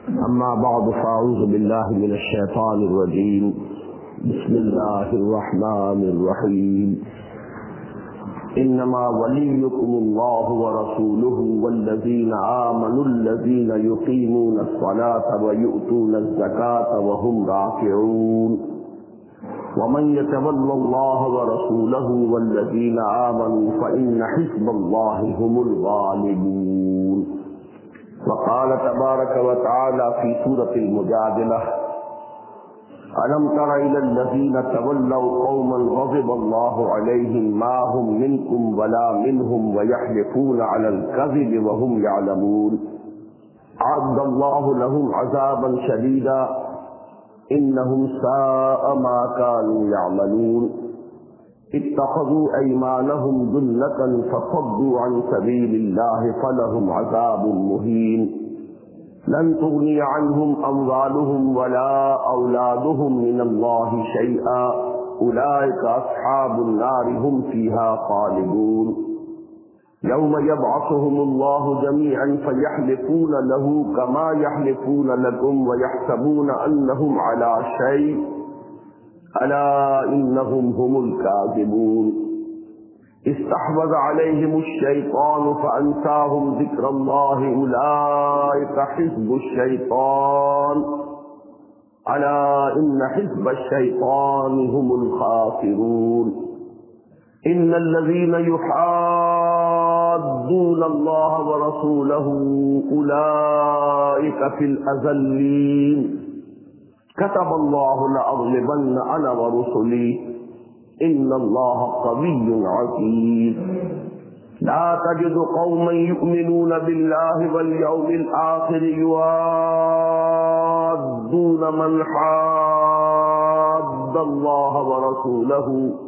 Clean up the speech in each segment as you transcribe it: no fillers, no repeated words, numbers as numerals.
أما بعد فأعوذ بالله من الشيطان الرجيم. بسم الله الرحمن الرحيم. إنما وليكم الله ورسوله والذين آمنوا الذين يقيمون الصلاة ويؤتون الزكاة وهم راكعون ومن يتول الله ورسوله والذين آمنوا فإن حزب الله هم الغالبون. وقال تبارك وتعالى في سورة المجادلة: ألم تر إلى الذين تولوا قوما غضب الله عليهم ما هم منكم ولا منهم ويحلفون على الكذب وهم يعلمون أعد الله لهم عذابا شديدا إنهم ساء ما كانوا يعملون اتخذوا أيمانهم جنة فصدوا عن سبيل الله فلهم عذاب مهين لن تغني عنهم أموالهم ولا أولادهم من الله شيئا أولئك أصحاب النار هم فيها خالدون يوم يبعثهم الله جميعا فيحلفون له كما يحلفون لكم ويحسبون أنهم على شيء ألا إنهم هم الكاذبون استحوذ عليهم الشيطان فأنساهم ذكر الله أولئك حزب الشيطان ألا إن حزب الشيطان هم الخاسرون إن الذين يحادون الله ورسوله أولئك في الأذلين كتب الله لأغلبن أنا ورسلي إن الله قوي عزيز لا تجد قوما يؤمنون بالله واليوم الآخر يوادون من حاد الله ورسوله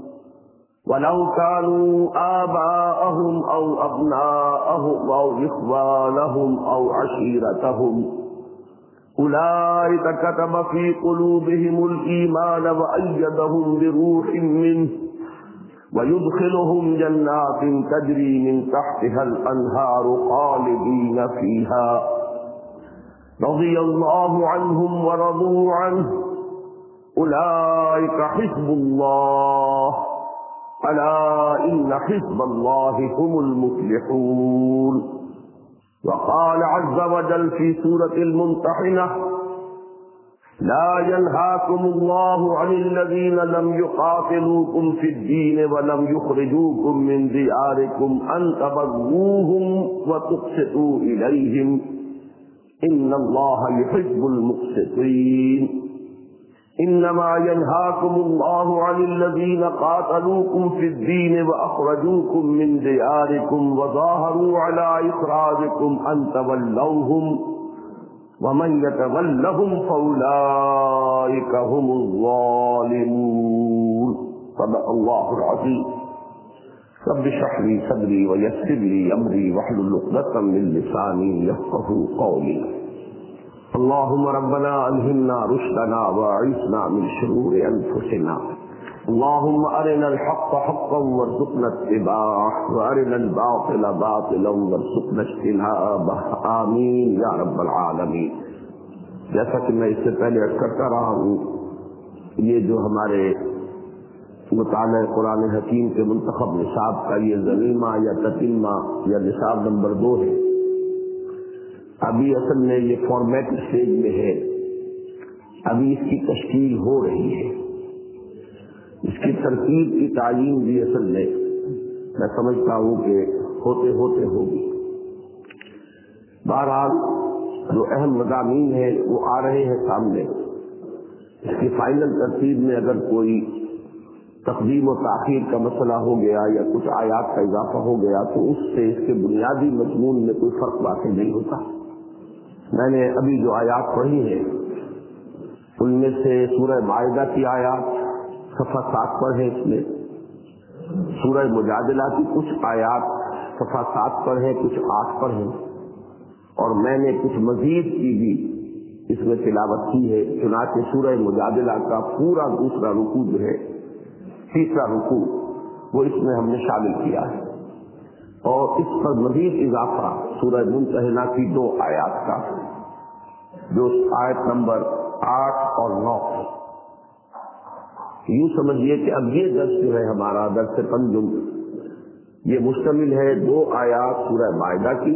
ولو كانوا آباءهم أو أبناءهم أو إخوانهم أو عشيرتهم أولئك كتب في قلوبهم الإيمان وأيدهم بروح منه ويدخلهم جنات تجري من تحتها الأنهار خالدين فيها رضي الله عنهم ورضوا عنه أولئك حزب الله ألا إن حزب الله هم المفلحون. وقال عز وجل في سورة الممتحنة: لا ينهاكم الله عن الذين لم يقاتلوكم في الدين ولم يخرجوكم من دياركم أن تبروهم وتقسطوا إليهم إن الله يحب المقسطين إنما ينهاكم الله عن الذين قاتلوكم في الدين وأخرجوكم من دياركم وظاهروا على إخراجكم أن تولوهم ومن يتولهم فأولئك هم الظالمون. صدق الله العظيم. رب اشرح لي صدري ويسر لي أمري واحلل عقدة من لساني يفقهوا قولي. اللهم ربنا ألهمنا رشدنا وأعصمنا من شرور أنفسنا. اللهم أرنا الحق حقا وارزقنا اتباعه وأرنا الباطل باطلا وارزقنا اجتنابه آمين یا رب العالمین. جیسا کہ میں اس سے پہلے عرض کرتا رہا ہوں، یہ جو ہمارے مطالعہ قرآن حکیم کے منتخب نصاب کا یہ ضمیمہ یا تتمہ یا نصاب نمبر 2 ہے. ابھی اصل میں یہ فارمیٹ اسٹیج میں ہے، ابھی اس کی تشکیل ہو رہی ہے، اس کی ترتیب کی تعیین بھی اصل میں سمجھتا ہوں کہ ہوتے ہوتے ہوگی. بہرحال جو اہم مضامین ہیں وہ آ رہے ہیں سامنے. اس کی فائنل ترتیب میں اگر کوئی تقدیم و تاخیر کا مسئلہ ہو گیا یا کچھ آیات کا اضافہ ہو گیا تو اس سے اس کے بنیادی مضمون میں کوئی فرق واقع نہیں ہوتا. میں نے ابھی جو آیات پڑھی ہیں ان میں سے سورہ مائدہ کی آیات صفحہ 7 پر ہے، اس میں سورہ مجادلہ کی کچھ آیات صفحہ 7 پر ہے، کچھ 8 پر ہیں، اور میں نے کچھ مزید کی بھی اس میں تلاوت کی ہے. چنانچہ سورہ مجادلہ کا پورا دوسرا رکوع جو ہے، تیسرا رکوع، وہ اس میں ہم نے شامل کیا ہے، اور اس پر مزید اضافہ سورہ ممتحنہ کی 2 آیات کا. جو آیت نمبر 8 اور 9 ہے۔ یوں سمجھیے کہ اب یہ درس جو ہے ہمارا درس پنجم، یہ مشتمل ہے 2 آیات سورہ مائدہ کی،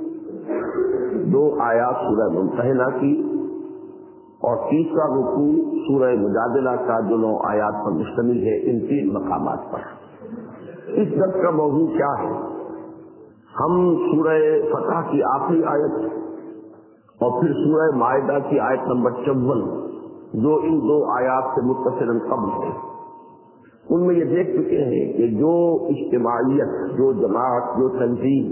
2 آیات سورہ ممتحنہ کی، اور تیسرا رکوع سورہ مجادلہ کا جو 9 آیات پر مشتمل ہے، ان 3 مقامات پر۔ اس درس کا موضوع کیا ہے؟ ہم سورہ فتح کی آخری آیت اور پھر سورہ مائدہ کی آیت نمبر 54 جو ان 2 آیات سے متصلاً قبل ہے، ان میں یہ دیکھ چکے ہیں کہ جو اجتماعیت، جو جماعت، جو تنظیم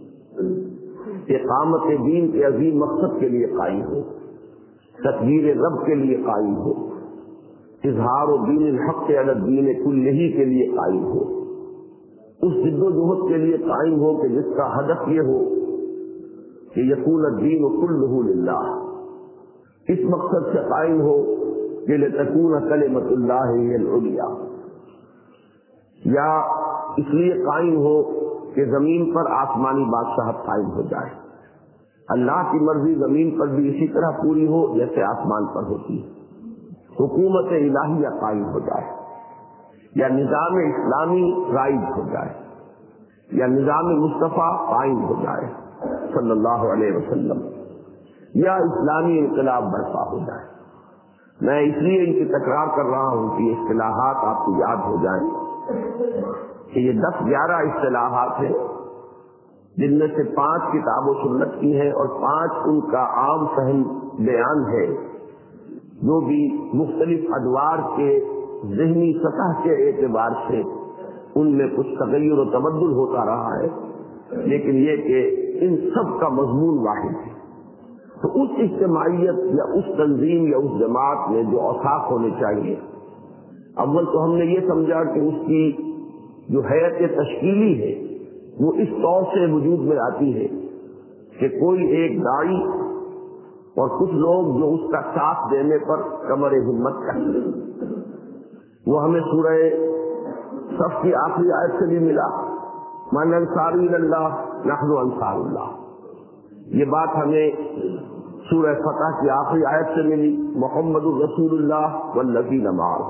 اقامت دین کے عظیم مقصد کے لیے قائم ہو، تکبیر رب کے لیے قائم ہو، اظہار و دین الحق علی الدین کلہ کے لیے قائم ہو، اس جد و جہد کے لیے قائم ہو کہ جس کا ہدف یہ ہو کہ یکون الدین کلہ للہ، اس مقصد سے قائم ہو کہ لتکون کلمۃ اللہ ہی العلیٰ، یا اس لیے قائم ہو کہ زمین پر آسمانی بادشاہت قائم ہو جائے، اللہ کی مرضی زمین پر بھی اسی طرح پوری ہو جیسے آسمان پر ہوتی ہے، حکومت الہیہ قائم ہو جائے، یا نظام اسلامی رائج ہو جائے، یا نظام مصطفیٰ قائم ہو جائے صلی اللہ علیہ وسلم، یا اسلامی انقلاب برپا ہو جائے۔ میں اس لیے ان کی تکرار کر رہا ہوں کہ یہ اصطلاحات آپ کو یاد ہو جائیں کہ یہ 10-11 اصطلاحات ہیں، جن میں سے 5 کتاب و سنت کی ہیں اور 5 ان کا عام فہم بیان ہے، جو بھی مختلف ادوار کے ذہنی سطح کے اعتبار سے ان میں کچھ تغیر و تبدل ہوتا رہا ہے، لیکن یہ کہ ان سب کا مضمون واحد ہے۔ تو اس اجتماعیت یا اس تنظیم یا اس جماعت میں جو اوصاف ہونے چاہیے، اول تو ہم نے یہ سمجھا کہ اس کی جو حیت تشکیلی ہے وہ اس طور سے وجود میں آتی ہے کہ کوئی ایک داعی اور کچھ لوگ جو اس کا ساتھ دینے پر کمر ہمت کرتے ہیں۔ وہ ہمیں سورہ صف کی آخری آیت سے بھی ملا، من انصار اللہ نحن انصار اللہ۔ یہ بات ہمیں سورہ فتح کی آخری آیت سے ملی، محمد الرسول اللہ والذین معہ۔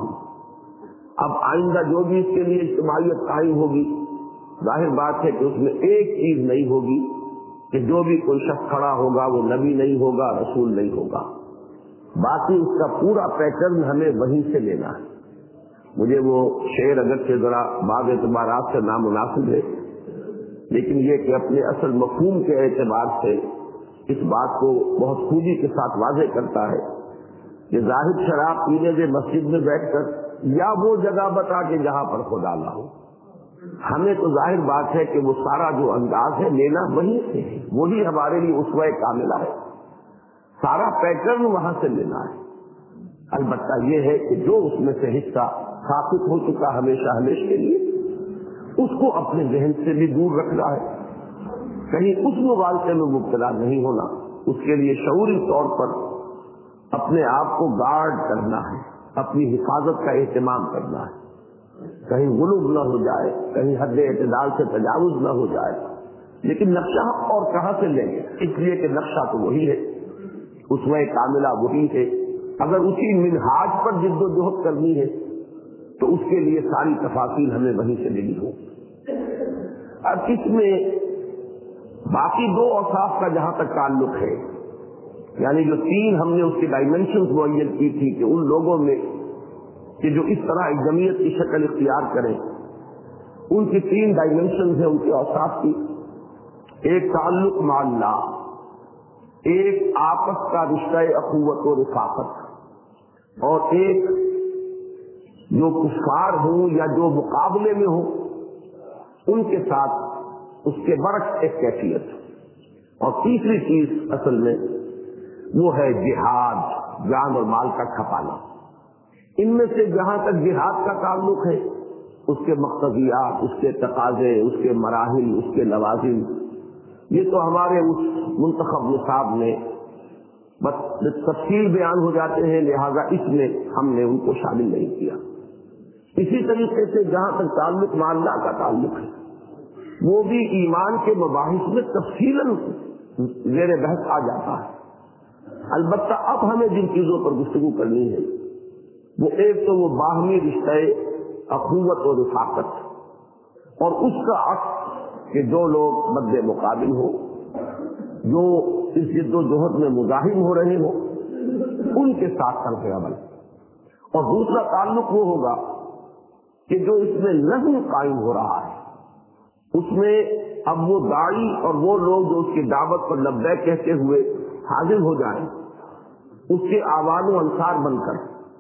اب آئندہ جو بھی اس کے لیے اجتماعیت قائم ہوگی، ظاہر بات ہے کہ اس میں ایک چیز نہیں ہوگی کہ جو بھی کوئی شخص کھڑا ہوگا وہ نبی نہیں ہوگا، رسول نہیں ہوگا، باقی اس کا پورا پیٹرن ہمیں وہیں سے لینا ہے۔ مجھے وہ شعر اگرچہ ذرا بعض اعتبارات سے نامناسب ہے، لیکن یہ کہ اپنے اصل مفہوم کے اعتبار سے اس بات کو بہت خوبی کے ساتھ واضح کرتا ہے کہ زاہد شراب پینے سے مسجد میں بیٹھ کر یا وہ جگہ بتا کہ جہاں پر خدا نہ ہو، ہمیں تو ظاہر بات ہے کہ وہ سارا جو انداز ہے لینا وہیں سے ہے، وہی ہمارے لیے اسوہ کاملہ ہے، سارا پیٹرن وہاں سے لینا ہے۔ البتہ یہ ہے کہ جو اس میں سے حصہ ثابت ہو چکا ہمیشہ ہمیشہ کے لیے، اس کو اپنے ذہن سے بھی دور رکھنا ہے، کہیں اس مغالطے میں مبتلا نہیں ہونا، اس کے لیے شعوری طور پر اپنے آپ کو گارڈ کرنا ہے، اپنی حفاظت کا اہتمام کرنا ہے، کہیں غلو نہ ہو جائے، کہیں حد اعتدال سے تجاوز نہ ہو جائے۔ لیکن نقشہ اور کہاں سے لیں گے؟ اس لیے کہ نقشہ تو وہی ہے، اسوہ کاملہ وہی ہے، اگر اسی منہاج پر جد و جہد کرنی ہے تو اس کے لیے ساری تفاصیل ہمیں وہیں سے لینی ہو۔ اب اس میں باقی 2 اوصاف کا جہاں تک تعلق ہے، یعنی جو 3 ہم نے اس کی ڈائمینشنز معین کی تھی کہ ان لوگوں میں کہ جو اس طرح ایک جمعیت کی شکل اختیار کریں، ان کی 3 ڈائمینشنز ہیں ان کے اوصاف کی۔ ایک تعلق مع اللہ، ایک آپس کا رشتہ اخوت و رفاقت، اور ایک جو کفار ہوں یا جو مقابلے میں ہوں ان کے ساتھ اس کے برعکس ایک کیفیت۔ اور تیسری چیز اصل میں وہ ہے جہاد، جان اور مال کا کھپانا۔ ان میں سے جہاں تک جہاد کا تعلق ہے، اس کے مقتضیات، اس کے تقاضے، اس کے مراحل، اس کے لوازم، یہ تو ہمارے اس منتخب نصاب میں بس تفصیل بیان ہو جاتے ہیں، لہذا اس میں ہم نے ان کو شامل نہیں کیا۔ اسی طریقے سے جہاں تک تعلق مع اللہ کا تعلق ہے، وہ بھی ایمان کے مباحث میں تفصیلاً زیر بحث آ جاتا ہے۔ البتہ اب ہمیں جن چیزوں پر گفتگو کرنی ہے وہ ایک تو وہ باہمی رشتہ اخوت و رفاقت، اور اس کا عکس کہ جو لوگ مد مقابل ہو، جو اس جد و جہد میں مزاحم ہو رہے ہوں، ان کے ساتھ طرز عمل۔ اور دوسرا تعلق وہ ہوگا کہ جو اس میں نظم قائم ہو رہا ہے، اس میں اب وہ داعی اور وہ لوگ جو اس کی دعوت پر لبیک کہتے ہوئے حاضر ہو جائیں، اس کے آوان و انصار بن کر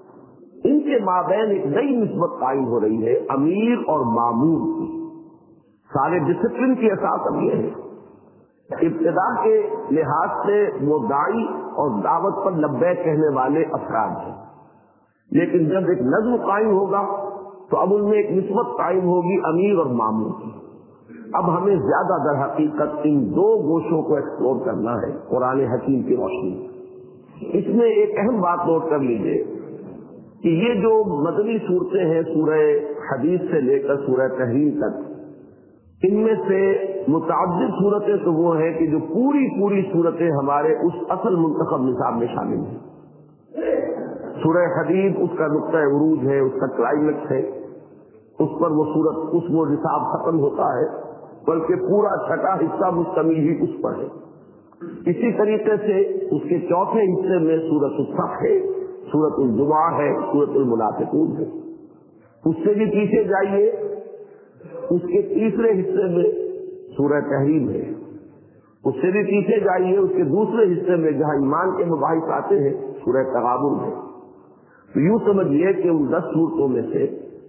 ان کے مابین ایک نئی نسبت قائم ہو رہی ہے، امیر اور مامور کی۔ سارے ڈسپلن کی اساس اب یہ ہے، ابتدا کے لحاظ سے وہ داعی اور دعوت پر لبیک کہنے والے افراد ہیں، لیکن جب ایک نظم قائم ہوگا تو اب ان میں ایک نسبت قائم ہوگی امیر اور مامور کی۔ اب ہمیں زیادہ در حقیقت ان دو گوشوں کو ایکسپلور کرنا ہے قرآن حکیم کی روشنی میں۔ اس میں ایک اہم بات نوٹ کر لیجئے کہ یہ جو مدنی صورتیں ہیں سورہ حدیث سے لے کر سورہ تحریم تک، ان میں سے متعدد صورتیں تو وہ ہیں کہ جو پوری صورتیں ہمارے اس اصل منتخب نصاب میں شامل ہیں۔ سورہ حدید اس کا نقطہ عروج ہے، اس کا کلائمیکس ہے، اس پر وہ صورت اس وہ نصاب ختم ہوتا ہے، بلکہ پورا چھٹا حصہ مشتمل ہی اس پر ہے۔ اسی طریقے سے اس کے چوتھے حصے میں سورۃ الصف ہے، سورۃ الجمعہ ہے، سورۃ المنافقون ہے۔ اس سے بھی پیچھے جائیے، اس کے تیسرے حصے میں سورہ تحریم ہے۔ اس سے بھی پیچھے جائیے، اس کے دوسرے حصے میں جہاں ایمان کے مباحث آتے ہیں سورہ تغابن ہے۔ تو یوں سمجھیے کہ ان 10 صورتوں میں سے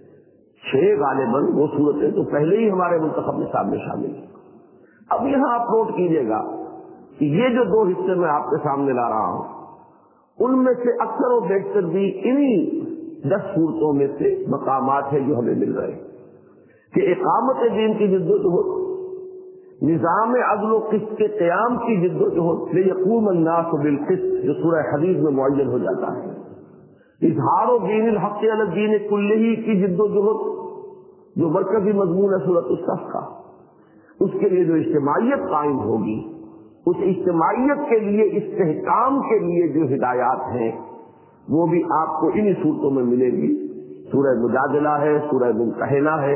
6 غالباً وہ صورتیں تو پہلے ہی ہمارے منتخب نصاب میں شامل ہیں۔ اب یہاں آپ نوٹ کیجیے گا کہ یہ جو 2 حصے میں آپ کے سامنے لا رہا ہوں، ان میں سے اکثر و بیشتر بھی انہی 10 صورتوں میں سے مقامات ہیں جو ہمیں مل رہے ہیں کہ اقامت دین کی جد و جہد، نظام عدل و قسط کے قیام کی جد و جہد، لیقوم الناس بالقسط جو سورہ حدیث میں معین ہو جاتا ہے، اظہار و دین الحق علی الدین کلہ کی جد و جہد جو مرکزی مضمون ہے سورۃ الصف کا، اس کے لیے جو اجتماعیت قائم ہوگی، اس اجتماعیت کے لیے استحکام کے لیے جو ہدایات ہیں وہ بھی آپ کو انہی صورتوں میں ملے گی۔ سورہ مجادلہ ہے، سورہ ممتحنہ ہے۔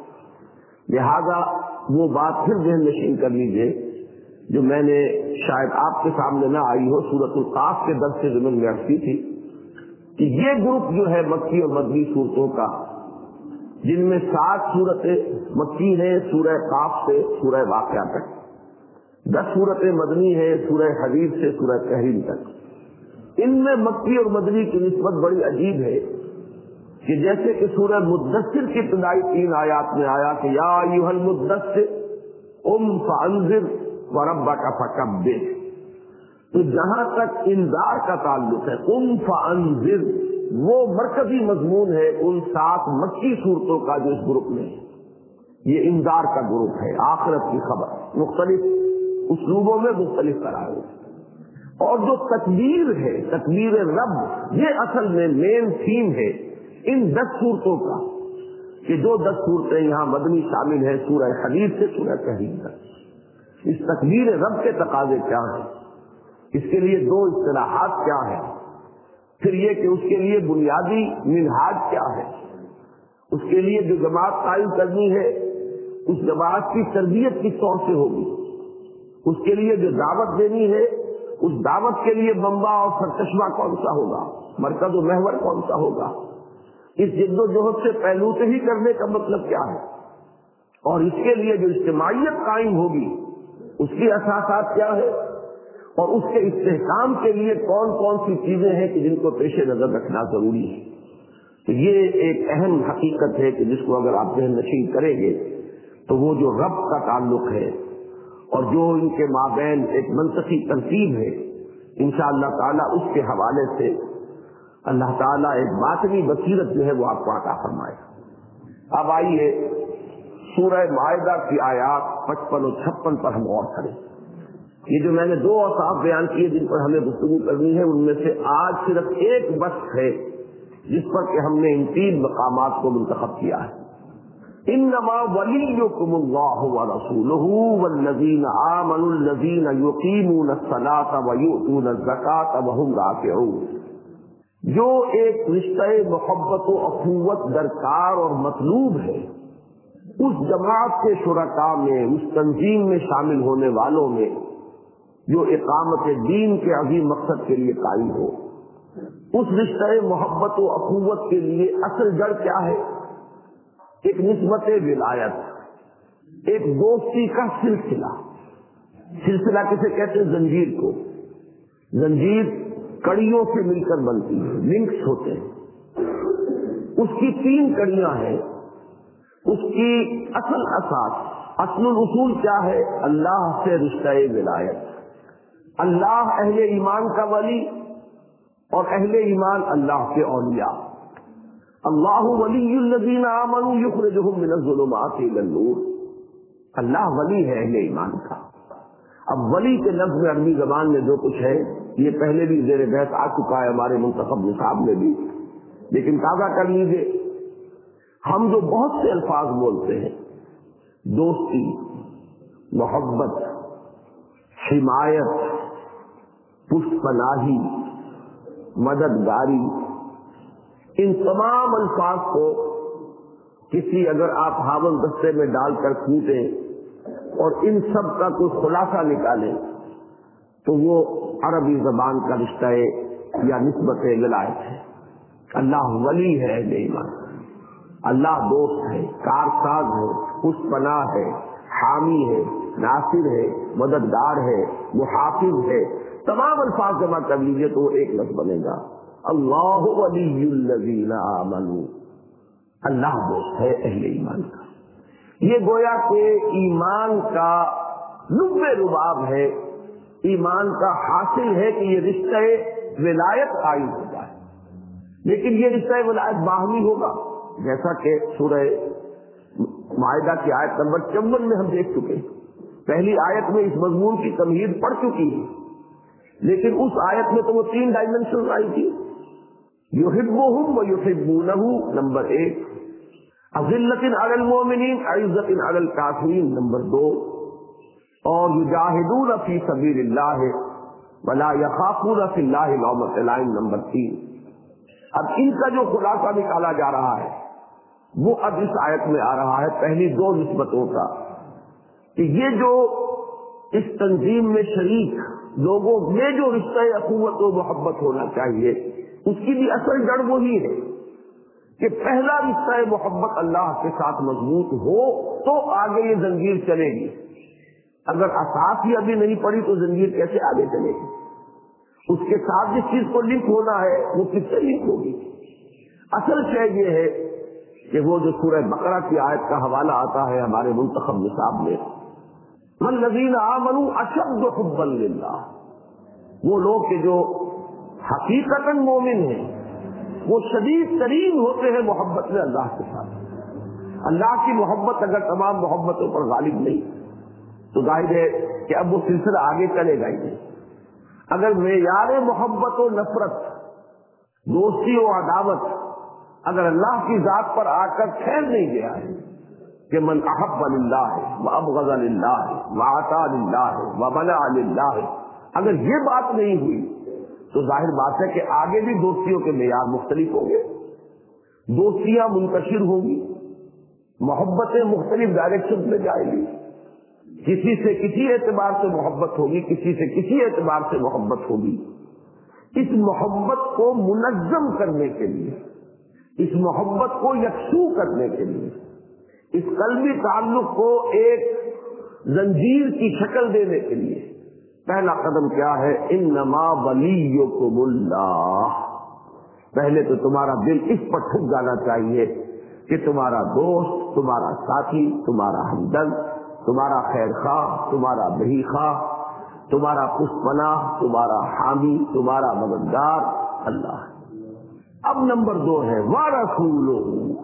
لہذا وہ بات پھر ذہن نشین کر لیجیے جو میں نے شاید آپ کے سامنے نہ آئی ہو، سورۃ القاف کے درس سے ضمن میں عرض کی تھی کہ یہ گروپ جو ہے مکی اور مدنی صورتوں کا، جن میں 7 صورتیں مکی ہیں سورہ قاف سے سورہ واقعہ تک، 10 صورتیں مدنی ہیں سورہ حدید سے سورہ تحریم تک۔ ان میں مکی اور مدنی کی نسبت بڑی عجیب ہے کہ جیسے کہ سورہ مدثر کی ابتدائی 3 آیات میں آیا کہ یا ایھا المدثر قم فانذر وربک فکبر، تو جہاں تک انذار کا تعلق ہے قم فانذر، وہ مرکزی مضمون ہے ان 7 مکی صورتوں کا جو اس گروپ میں ہے۔ یہ انذار کا گروپ ہے، آخرت کی خبر، مختلف اسلوبوں میں مختلف قرار ہے۔ اور جو تکبیر ہے، تکبیر رب، یہ اصل میں مین تھیم ہے ان 10 صورتوں کا، کہ جو 10 صورتیں یہاں مدنی شامل ہیں سورہ حدید سے سورہ تحریم تک۔ اس تکبیر رب کے تقاضے کیا ہیں، اس کے لیے 2 اصطلاحات کیا ہیں، پھر یہ کہ اس کے لیے بنیادی منہاج کیا ہے، اس کے لیے جو جماعت قائم کرنی ہے اس جماعت کی تربیت کس طور سے ہوگی، اس کے لیے جو دعوت دینی ہے اس دعوت کے لیے منبع اور سرچشمہ کون سا ہوگا، مرکز و محور کون سا ہوگا، اس جد و جہد سے پہلو سے ہی کرنے کا مطلب کیا ہے، اور اس کے لیے جو اجتماعیت قائم ہوگی اس کی اساسات کیا ہے، اور اس کے استحکام کے لیے کون کون سی چیزیں ہیں کہ جن کو پیش نظر رکھنا ضروری ہے۔ تو یہ ایک اہم حقیقت ہے کہ جس کو اگر آپ ذہن نشین کریں گے تو وہ جو رب کا تعلق ہے اور جو ان کے مابین ایک منطقی ترتیب ہے، انشاءاللہ تعالیٰ اس کے حوالے سے اللہ تعالیٰ ایک باطنی بصیرت جو ہے وہ آپ کو عطا فرمائے۔ اب آئیے سورہ مائدہ کی آیات 55 اور 56 پر ہم غور کریں۔ یہ جو میں نے 2 اوصاف بیان کیے جن پر ہمیں گفتگو کرنی ہے، ان میں سے آج صرف ایک بس ہے جس پر کہ ہم نے ان 3 مقامات کو منتخب کیا ہے۔ انما ولیکم اللہ ورسولہ والذین آمنوا الذین یقیمون الصلاۃ ویؤتون الزکاۃ وہم راکعون. جو ایک رشتہ محبت و اخوت درکار اور مطلوب ہے اس جماعت کے شرکاء میں، اس تنظیم میں شامل ہونے والوں میں جو اقامت دین کے عظیم مقصد کے لیے قائم ہو، اس رشتہ محبت و اخوت کے لیے اصل جڑ کیا ہے؟ ایک نسبت ولایت، ایک دوستی کا سلسلہ. سلسلہ کسے کہتے ہیں؟ زنجیر کو. زنجیر کڑیوں سے مل کر بنتی ہے، لنکس ہوتے ہیں. اس کی 3 کڑیاں ہیں. اس کی اصل اساس، اصل الاصول کیا ہے؟ اللہ سے رشتہ ولایت. اللہ اہل ایمان کا ولی اور اہل ایمان اللہ کے اولیاء. اللہ ولی الذین آمنوا یخرجہم من الظلمات الی النور. اللہ ولی ہے اہل ایمان کا. اب ولی کے لفظ میں عربی زبان میں جو کچھ ہے یہ پہلے بھی زیر بحث آ چکا ہے ہمارے منتخب نصاب میں بھی، لیکن تازہ کر لیجیے. ہم جو بہت سے الفاظ بولتے ہیں، دوستی، محبت، حمایت، پشت پناہی، مددگاری، ان تمام الفاظ کو کسی اگر آپ ہاون دستے میں ڈال کر کھوٹیں اور ان سب کا کوئی خلاصہ نکالیں تو وہ عربی زبان کا رشتہ یا نسبت ولایت ہے. اللہ ولی ہے اہل ایمان. اللہ دوست ہے، کارساز ہے، پشت پناہ ہے، حامی ہے، ناصر ہے، مددگار ہے، محافظ ہے. تمام الفاظ جمع کر لیجیے تو وہ ایک لفظ بنے گا، اللہ ولی الذین آمنوا. اللہ دوست ہے اہل ایمان کا. یہ گویا کہ ایمان کا لب رباب ہے، ایمان کا حاصل ہے کہ یہ رشتہ ولایت قائم ہو جائے. لیکن یہ رشتہ ولایت باہمی ہوگا، جیسا کہ سورہ مائدہ کی آیت نمبر 54 میں ہم دیکھ چکے. پہلی آیت میں اس مضمون کی تمہید پڑ چکی ہے، لیکن اس آیت میں تو وہ 3 ڈائمنشن آئی تھی. یحبہم ویحبونہ نمبر 1، اذلۃ علی المؤمنین عزۃ علی الکافرین نمبر 2، اور یجاہدون فی سبیل اللہ ولا یخافون فی اللہ لومۃ لائم نمبر 3. اب ان کا جو خلاصہ نکالا جا رہا ہے وہ اب اس آیت میں آ رہا ہے پہلی 2 نسبتوں کا، کہ یہ جو اس تنظیم میں شریک لوگوں میں جو رشتہ اخوت و محبت ہونا چاہیے اس کی بھی اصل جڑ وہی ہے کہ پہلا رشتہ محبت اللہ کے ساتھ مضبوط ہو تو آگے یہ زنجیر چلے گی. اگر اساس ہی ابھی نہیں پڑی تو زنجیر کیسے آگے چلے گی؟ اس کے ساتھ جس چیز کو لنک ہونا ہے وہ کس سے لنک ہوگی؟ اصل شے یہ ہے کہ وہ جو سورہ بقرہ کی آیت کا حوالہ آتا ہے ہمارے منتخب نصاب میں، والذین آمنوا اشد حبا للہ. وہ لوگ کہ جو حقیقتاً مومن ہیں وہ شدید ترین ہوتے ہیں محبت میں اللہ کے ساتھ. اللہ کی محبت اگر تمام محبتوں پر غالب نہیں تو ظاہر ہے کہ اب وہ سلسلہ آگے چلے گا ہی نہیں. اگر معیار محبت و نفرت، دوستی و عداوت اگر اللہ کی ذات پر آ کر ٹھہر نہیں گیا ہے کہ من احب للہ وابغض للہ واعطى للہ ومنع للہ، اگر یہ بات نہیں ہوئی تو ظاہر بات ہے کہ آگے بھی دوستیوں کے معیار مختلف ہوں گے، دوستیاں منتشر ہوں گی، محبتیں مختلف ڈائریکشن میں جائیں گی. کسی سے کسی اعتبار سے محبت ہوگی، کسی سے کسی اعتبار سے محبت ہوگی. اس محبت کو منظم کرنے کے لیے، اس محبت کو یکسو کرنے کے لیے، اس قلبی تعلق کو ایک زنجیر کی شکل دینے کے لیے پہلا قدم کیا ہے؟ انما ولیکم اللہ. پہلے تو تمہارا دل اس پر ٹھک جانا چاہیے کہ تمہارا دوست، تمہارا ساتھی، تمہارا ہمدرد، تمہارا خیر خواہ، تمہارا بہی خواہ، تمہارا پشت پناہ، تمہارا حامی، تمہارا مددگار اللہ ہے. اب نمبر 2 ہے وَرَسُولُهُ.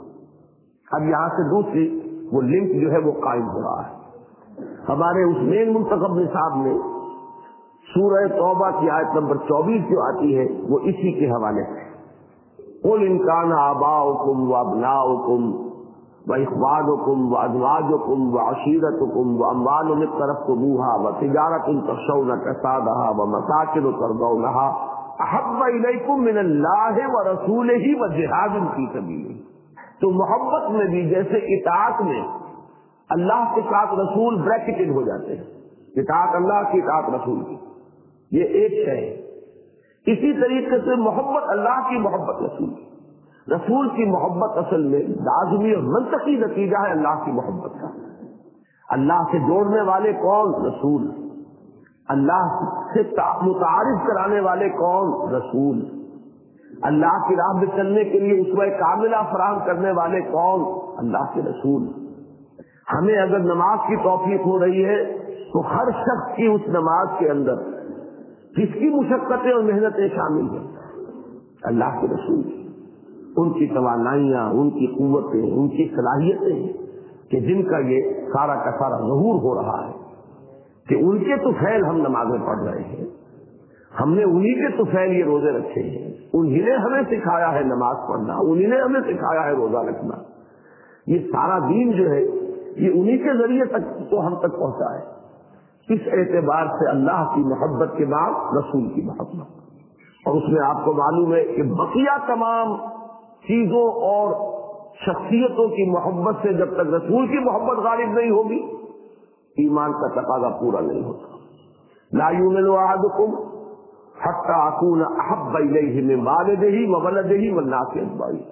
اب یہاں سے دوسری وہ لنک جو ہے وہ قائم ہو رہا ہے. ہمارے اس مین منتخب نصاب میں سورہ توبہ کی آیت نمبر 24 جو آتی ہے وہ اسی کے حوالے سے، قُلْ إِنْ كَانَ آبَاؤُكُمْ وَأَبْنَاؤُكُمْ وإخوانكم وأزواجكم وعشيرتكم وأموال اقترفتموها وتجارة تخشون كسادها ومساكن ترضونها أحب إليكم من الله ورسوله وجهاد في سبيله. تو محبت میں بھی جیسے اطاعت میں اللہ کے ساتھ رسول بریکٹڈ ہو جاتے ہیں، اطاعت اللہ کی اطاعت رسول کی، یہ ایک ہے. اسی طریقے سے محبت اللہ کی، محبت رسول کی. رسول کی محبت اصل میں لازمی اور منطقی نتیجہ ہے اللہ کی محبت کا. اللہ سے جوڑنے والے کون؟ رسول. اللہ سے متعارف کرانے والے کون؟ رسول. اللہ کی راہ میں چلنے کے لیے اسوہ کاملہ فراہم کرنے والے کون؟ اللہ کے رسول. ہمیں اگر نماز کی توفیق ہو رہی ہے تو ہر شخص کی اس نماز کے اندر کس کی مشقتیں اور محنتیں شامل ہیں؟ اللہ کے رسول. ان کی توانائیاں، ان کی قوتیں، ان کی صلاحیتیں کہ جن کا یہ سارا کا سارا ظہور ہو رہا ہے کہ ان کے تو فعل ہم نمازیں پڑھ رہے ہیں، ہم نے انہی کے تو فعل یہ روزے رکھے ہیں، انہی نے ہمیں سکھایا ہے نماز پڑھنا، انہی نے ہمیں سکھایا ہے روزہ رکھنا. یہ سارا دین جو ہے یہ انہی کے ذریعے تک تو ہم تک پہنچا ہے. اس اعتبار سے اللہ کی محبت کے بعد رسول کی محبت، اور اس میں آپ کو معلوم ہے کہ بقیہ تمام چیزوں اور شخصیتوں کی محبت سے جب تک رسول کی محبت غالب نہیں ہوگی ایمان کا تقاضا پورا نہیں ہوتا. لا یؤمن احدکم حتی اکون احب الیہ من والدہ وولدہ والناس اجمعین.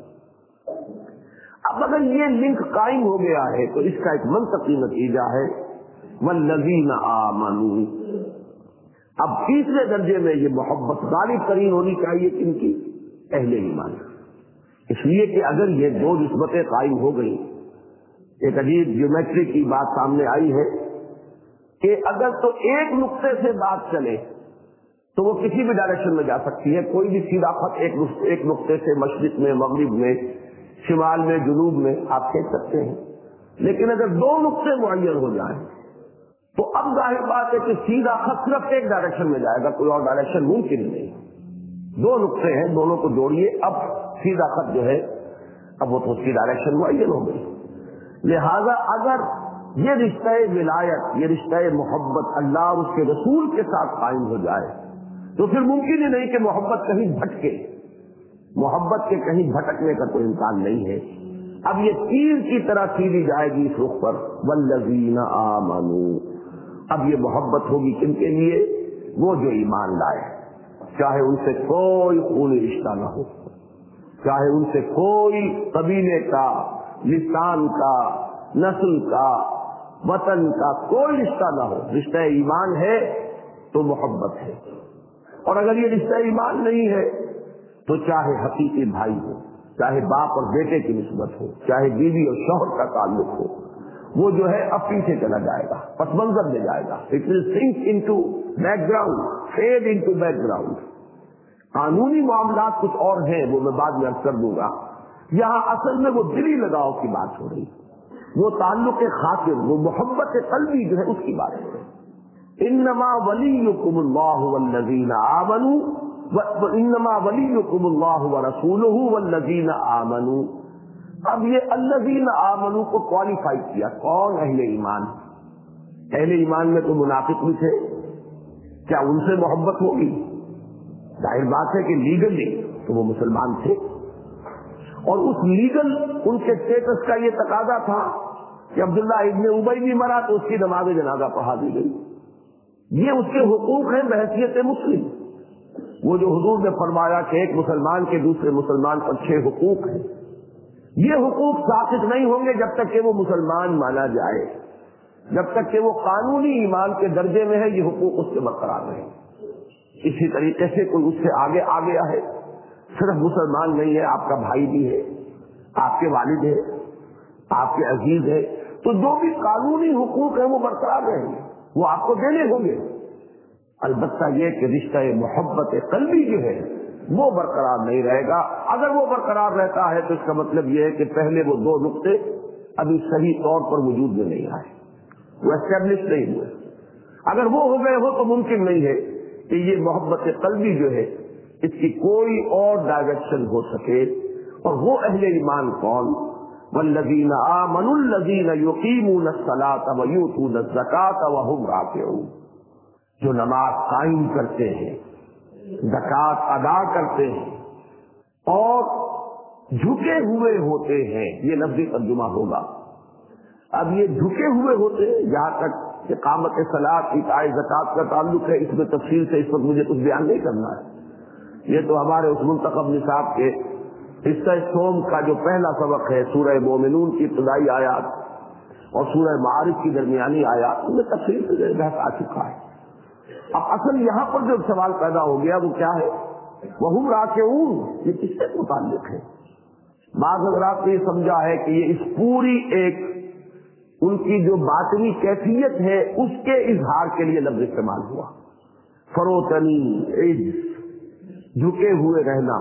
اب اگر یہ لنک قائم ہو گیا ہے تو اس کا ایک منطقی نتیجہ ہے والذین آمنوا. اب تیسرے درجے میں یہ محبت غالب ترین ہونی چاہیے کن کی؟ اہل ایمان. اس لیے کہ اگر یہ دو نسبتیں قائم ہو گئی، ایک عجیب جیومیٹری کی بات سامنے آئی ہے کہ اگر تو ایک نقطے سے بات چلے تو وہ کسی بھی ڈائریکشن میں جا سکتی ہے. کوئی بھی سیدھا خط ایک نقطے سے مشرق میں، مغرب میں، شمال میں، جنوب میں آپ کہہ سکتے ہیں. لیکن اگر دو نقطے معین ہو جائیں تو اب ظاہر بات ہے کہ سیدھا خط صرف ایک ڈائریکشن میں جائے گا، کوئی اور ڈائریکشن ممکن نہیں. دو نقطے ہیں، دونوں کو جوڑیے، اب سیدھا خط جو ہے اب وہ تو اس کی ڈائریکشن معین ہو گئی. لہذا اگر یہ رشتہ ولایت، یہ رشتہ محبت اللہ اور اس کے رسول کے ساتھ قائم ہو جائے تو پھر ممکن ہی نہیں کہ محبت کہیں بھٹکے. محبت کے کہیں بھٹکنے کا کوئی امکان نہیں ہے. اب یہ تیر کی طرح سیدھی جائے گی اس رخ پر والذین آمنوا. اب یہ محبت ہوگی کن کے لیے؟ وہ جو ایمان لائے، چاہے ان سے کوئی خونی رشتہ نہ ہو، چاہے ان سے کوئی قبیلے کا، لسان کا، نسل کا، وطن کا کوئی رشتہ نہ ہو. رشتہ ایمان ہے تو محبت ہے. اور اگر یہ رشتہ ایمان نہیں ہے تو چاہے حقیقی بھائی ہو، چاہے باپ اور بیٹے کی نسبت ہو، چاہے بیوی اور شوہر کا تعلق ہو، وہ جو ہے اب پیچھے چلا جائے گا، پس منظر میں جائے گا. It will sink into background, fade into background. قانونی معاملات کچھ اور ہیں، وہ میں بعد میں عرض کر دوں گا. یہاں اصل میں وہ دلی لگاؤ کی بات ہو رہی، وہ تعلق خاطر، وہ محبت قلبی جو ہے اس کی بات ہو رہی. انما ولیکم اللہ والذین آمنوا، انما ولیکم اللہ ورسولہ والذین آمنوا. اب یہ الذین آمنوا کو کوالیفائی کیا. کون؟ اہل ایمان. اہل ایمان میں تو منافق بھی تھے، کیا ان سے محبت ہوگی؟ ظاہر بات ہے کہ لیگلی تو وہ مسلمان تھے، اور اس لیگل ان کے اسٹیٹس کا یہ تقاضا تھا کہ عبداللہ ابن ابی بھی مرا تو اس کی نماز جنازہ پڑھا دی گئی. یہ اس کے حقوق ہیں بحیثیت مسلم. وہ جو حضور نے فرمایا کہ ایک مسلمان کے دوسرے مسلمان پر 6 حقوق ہیں، یہ حقوق ثابت نہیں ہوں گے جب تک کہ وہ مسلمان مانا جائے. جب تک کہ وہ قانونی ایمان کے درجے میں ہے یہ حقوق اس کے برقرار رہیں. اسی طریقے سے کوئی اس سے آگے آ گیا ہے، صرف مسلمان نہیں ہے، آپ کا بھائی بھی ہے، آپ کے والد ہے، آپ کے عزیز ہے، تو جو بھی قانونی حقوق ہیں وہ برقرار رہیں گے، وہ آپ کو دینے ہوں گے. البتہ یہ کہ رشتہ محبت قلبی جو ہے وہ برقرار نہیں رہے گا. اگر وہ برقرار رہتا ہے تو اس کا مطلب یہ ہے کہ پہلے وہ 2 نقطے ابھی صحیح طور پر وجود میں نہیں آئے، وہ اسٹیبلش نہیں ہوئے. اگر وہ ہو گئے ہو تو ممکن نہیں ہے کہ یہ محبت قلبی جو ہے اس کی کوئی اور ڈائریکشن ہو سکے. اور وہ اہل ایمان کون؟ والذین آمنوا الذین یقیمون الصلاۃ ویؤتون الزکاۃ وہم راکعون، جو نماز قائم کرتے ہیں، زکوٰۃ ادا کرتے ہیں اور جھکے ہوئے ہوتے ہیں، یہ لفظی ترجمہ ہوگا۔ اب یہ جھکے ہوئے ہوتے ہیں، جہاں تک اقامت صلاۃ، ایتاء زکوٰۃ کا تعلق ہے، اس میں تفصیل سے اس وقت مجھے کچھ بیان نہیں کرنا ہے۔ یہ تو ہمارے اس منتخب نصاب کے حصہ صوم کا جو پہلا سبق ہے، سورہ مومنون کی ابتدائی آیات اور سورہ معارج کی درمیانی آیات، ان میں تفصیل سے بحث آ چکا ہے۔ اب اصل یہاں پر جو سوال پیدا ہو گیا وہ کیا ہے؟ وہم راکعون، یہ کس سے متعلق ہے؟ بعض حضرات نے یہ سمجھا ہے کہ یہ اس پوری ایک ان کی جو باطنی کیفیت ہے اس کے اظہار کے لیے لفظ استعمال ہوا۔ فروتنی، عجز، جھکے ہوئے رہنا،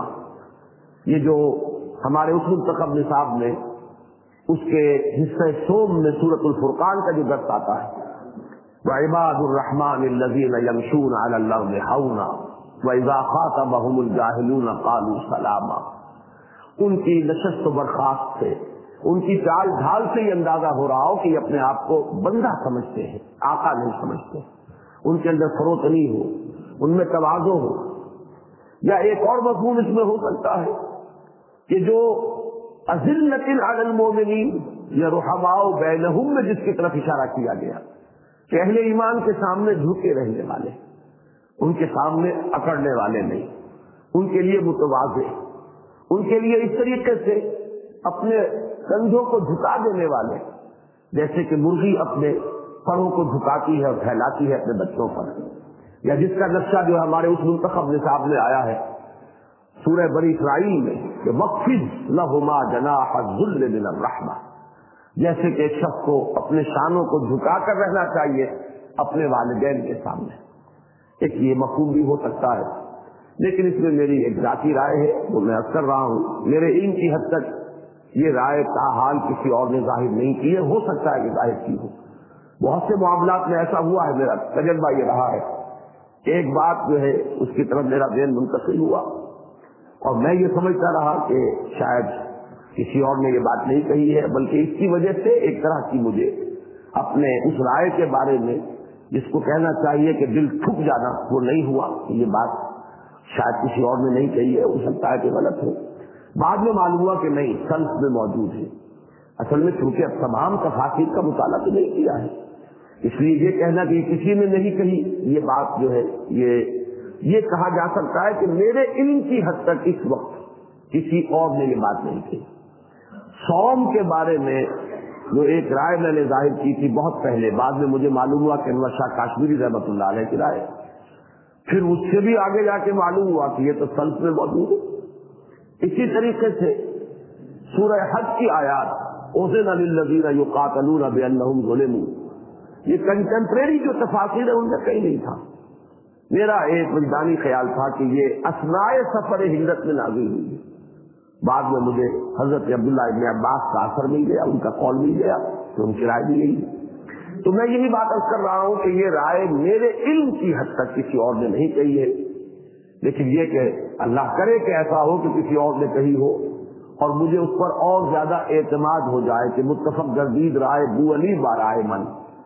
یہ جو ہمارے اس منتخب نصاب میں اس کے حصہ صوم میں سورۃ الفرقان کا جو درس آتا ہے، وعباد الرحمن الذین یمشون علی الارض ہونا واذا خاطبهم الجاہلون قالوا سلاما، ان کی نشست و برخاست سے، ان کی چال ڈھال سے یہ اندازہ ہو رہا ہو کہ یہ اپنے آپ کو بندہ سمجھتے ہیں، آقا نہیں سمجھتے، ان کے اندر فروتنی ہو، ان میں تواضع ہو۔ یا ایک اور مفہوم اس میں ہو سکتا ہے کہ جو اذلۃ علی المؤمنین یا رحماء بینہم میں جس کی طرف اشارہ کیا گیا کہ اہل ایمان کے سامنے جھکے رہنے والے، ان کے سامنے اکڑنے والے نہیں، ان کے لیے متواضع، ان کے لیے اس طریقے سے اپنے کندھوں کو جھکا دینے والے، جیسے کہ مرغی اپنے پروں کو جھکاتی ہے اور پھیلاتی ہے اپنے بچوں پر، یا جس کا نقشہ جو ہمارے اس منتخب نصاب میں آیا ہے سورہ بنی اسرائیل میں کہ وَخْفِضْ لَهُمَا جَنَاحَ الذُّلِّ مِنَ الرَّحْمَةِ، جیسے کہ ایک شخص کو اپنے شانوں کو جھکا کر رہنا چاہیے اپنے والدین کے سامنے، ایک یہ مفہوم بھی ہو سکتا ہے۔ لیکن اس میں میری ایک ذاتی رائے ہے، وہ میں عرض کر رہا ہوں، میرے علم کی حد تک یہ رائے تاحال کسی اور نے ظاہر نہیں کی ہے، ہو سکتا ہے کہ ظاہر کی ہو۔ بہت سے معاملات میں ایسا ہوا ہے، میرا تجربہ یہ رہا ہے کہ ایک بات جو ہے اس کی طرف میرا ذہن منتقل ہوا اور میں یہ سمجھتا رہا کہ شاید کسی اور نے یہ بات نہیں کہی ہے، بلکہ اس کی وجہ سے ایک طرح کی مجھے اپنے اس رائے کے بارے میں جس کو کہنا چاہیے کہ دل ٹھک جانا، وہ نہیں ہوا کہ یہ بات شاید کسی اور نے نہیں کہی ہے، ہو سکتا ہے کہ غلط ہو۔ بعد میں معلوم ہوا کہ نہیں، سلف میں موجود ہے۔ اصل میں چونکہ اب تمام تفاسیر کا مطالعہ تو نہیں کیا ہے، اس لیے یہ کہنا کہ کسی نے نہیں کہی، یہ بات جو ہے یہ کہا جا سکتا ہے کہ میرے علم کی حد تک اس وقت کسی اور نے یہ بات نہیں کہی۔ صوم کے بارے میں جو ایک رائے میں نے ظاہر کی تھی بہت پہلے، بعد میں مجھے معلوم ہوا کہ انور شاہ کاشمیری رحمۃ اللہ علیہ کی رائے، پھر اس سے بھی آگے جا کے معلوم ہوا کہ یہ تو سلف میں موجود ہے۔ اسی طریقے سے سورہ حج کی آیات اذن للذین یقاتلون بانہم ظلموا، یہ کنٹمپریری جو تفاسیر ہے ان میں کہیں نہیں تھا۔ میرا ایک وجدانی خیال تھا کہ یہ اثناء سفر ہجرت میں نازل ہوئی ہے۔ بعد میں مجھے حضرت عبداللہ ابن عباس کا اثر مل گیا، ان کا قول مل گیا، تو ان کی رائے بھی یہی۔ تو میں یہی بات عرض کر رہا ہوں کہ یہ رائے میرے علم کی حد تک کسی اور نے نہیں کہی ہے، لیکن یہ کہ اللہ کرے کہ ایسا ہو کہ کسی اور نے کہی ہو اور مجھے اس پر اور زیادہ اعتماد ہو جائے کہ متفق گردید رائے بو علی برائے من،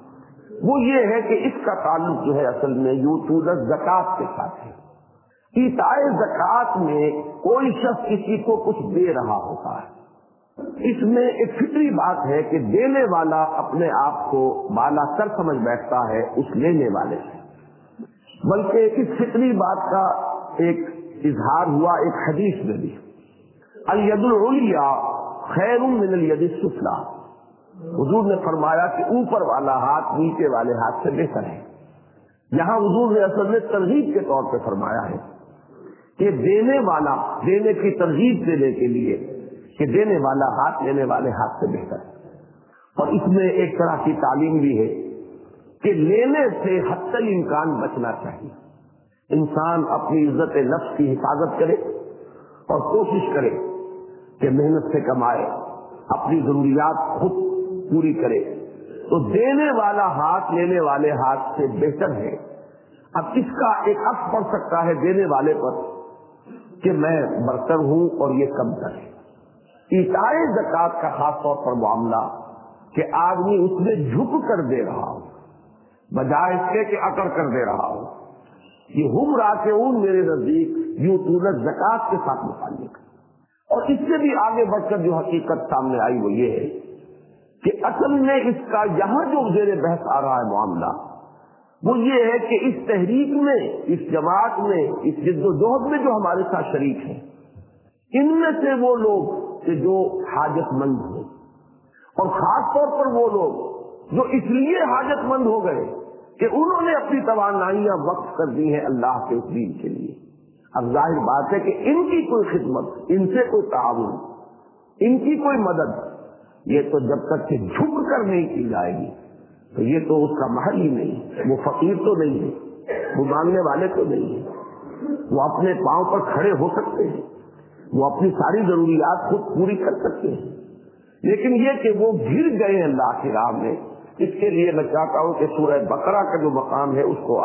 وہ یہ ہے کہ اس کا تعلق جو ہے اصل میں یؤتون الزکاۃ کے ساتھ ہے۔ ایتاء زکوٰۃ میں کوئی شخص کسی کو کچھ دے رہا ہوتا ہے، اس میں ایک فطری بات ہے کہ دینے والا اپنے آپ کو بالا تر سمجھ بیٹھتا ہے اس لینے والے سے، بلکہ اس فطری بات کا ایک اظہار ہوا ایک حدیث میں بھی، الید العلیٰ خیر من الید السفلیٰ، حضور نے فرمایا کہ اوپر والا ہاتھ نیچے والے ہاتھ سے بہتر ہے۔ یہاں حضور نے اصل میں ترغیب کے طور پہ فرمایا ہے کہ دینے والا، دینے کی ترغیب دینے کے لیے کہ دینے والا ہاتھ لینے والے ہاتھ سے بہتر ہے۔ اور اس میں ایک طرح کی تعلیم بھی ہے کہ لینے سے حتی الامکان بچنا چاہیے، انسان اپنی عزت نفس کی حفاظت کرے اور کوشش کرے کہ محنت سے کمائے، اپنی ضروریات خود پوری کرے، تو دینے والا ہاتھ لینے والے ہاتھ سے بہتر ہے۔ اب اس کا ایک عکس پڑ سکتا ہے دینے والے پر کہ میں برتر ہوں اور یہ کم تر ہے، ایتائے زکات کا خاص طور پر معاملہ کہ آدمی اس میں جھک کر دے رہا ہو بجائے اس کے کہ اکڑ کر دے رہا ہو. یہ ہم راکعون میرے نزدیک یؤتون الزکات کے ساتھ متعلق. اور اس سے بھی آگے بڑھ کر جو حقیقت سامنے آئی وہ یہ ہے کہ اصل میں اس کا یہاں جو زیر بحث آ رہا ہے معاملہ وہ یہ ہے کہ اس تحریک میں، اس جماعت میں، اس جد و جہد میں جو ہمارے ساتھ شریک ہیں، ان میں سے وہ لوگ کہ جو حاجت مند ہیں، اور خاص طور پر وہ لوگ جو اس لیے حاجت مند ہو گئے کہ انہوں نے اپنی توانائیاں وقف کر دی ہیں اللہ کے اس دین کے لیے. اب ظاہر بات ہے کہ ان کی کوئی خدمت، ان سے کوئی تعاون، ان کی کوئی مدد، یہ تو جب تک کہ جھک کر نہیں کی جائے گی تو یہ تو اس کا محل ہی نہیں. وہ فقیر تو نہیں ہے، وہ مانگنے والے تو نہیں ہیں، وہ اپنے پاؤں پر کھڑے ہو سکتے ہیں، وہ اپنی ساری ضروریات خود پوری کر سکتے ہیں. لیکن یہ کہ وہ گر گئے اللہ کی راہ میں، اس کے لیے میں چاہتا ہوں کہ سورہ بقرہ کا جو مقام ہے اس کو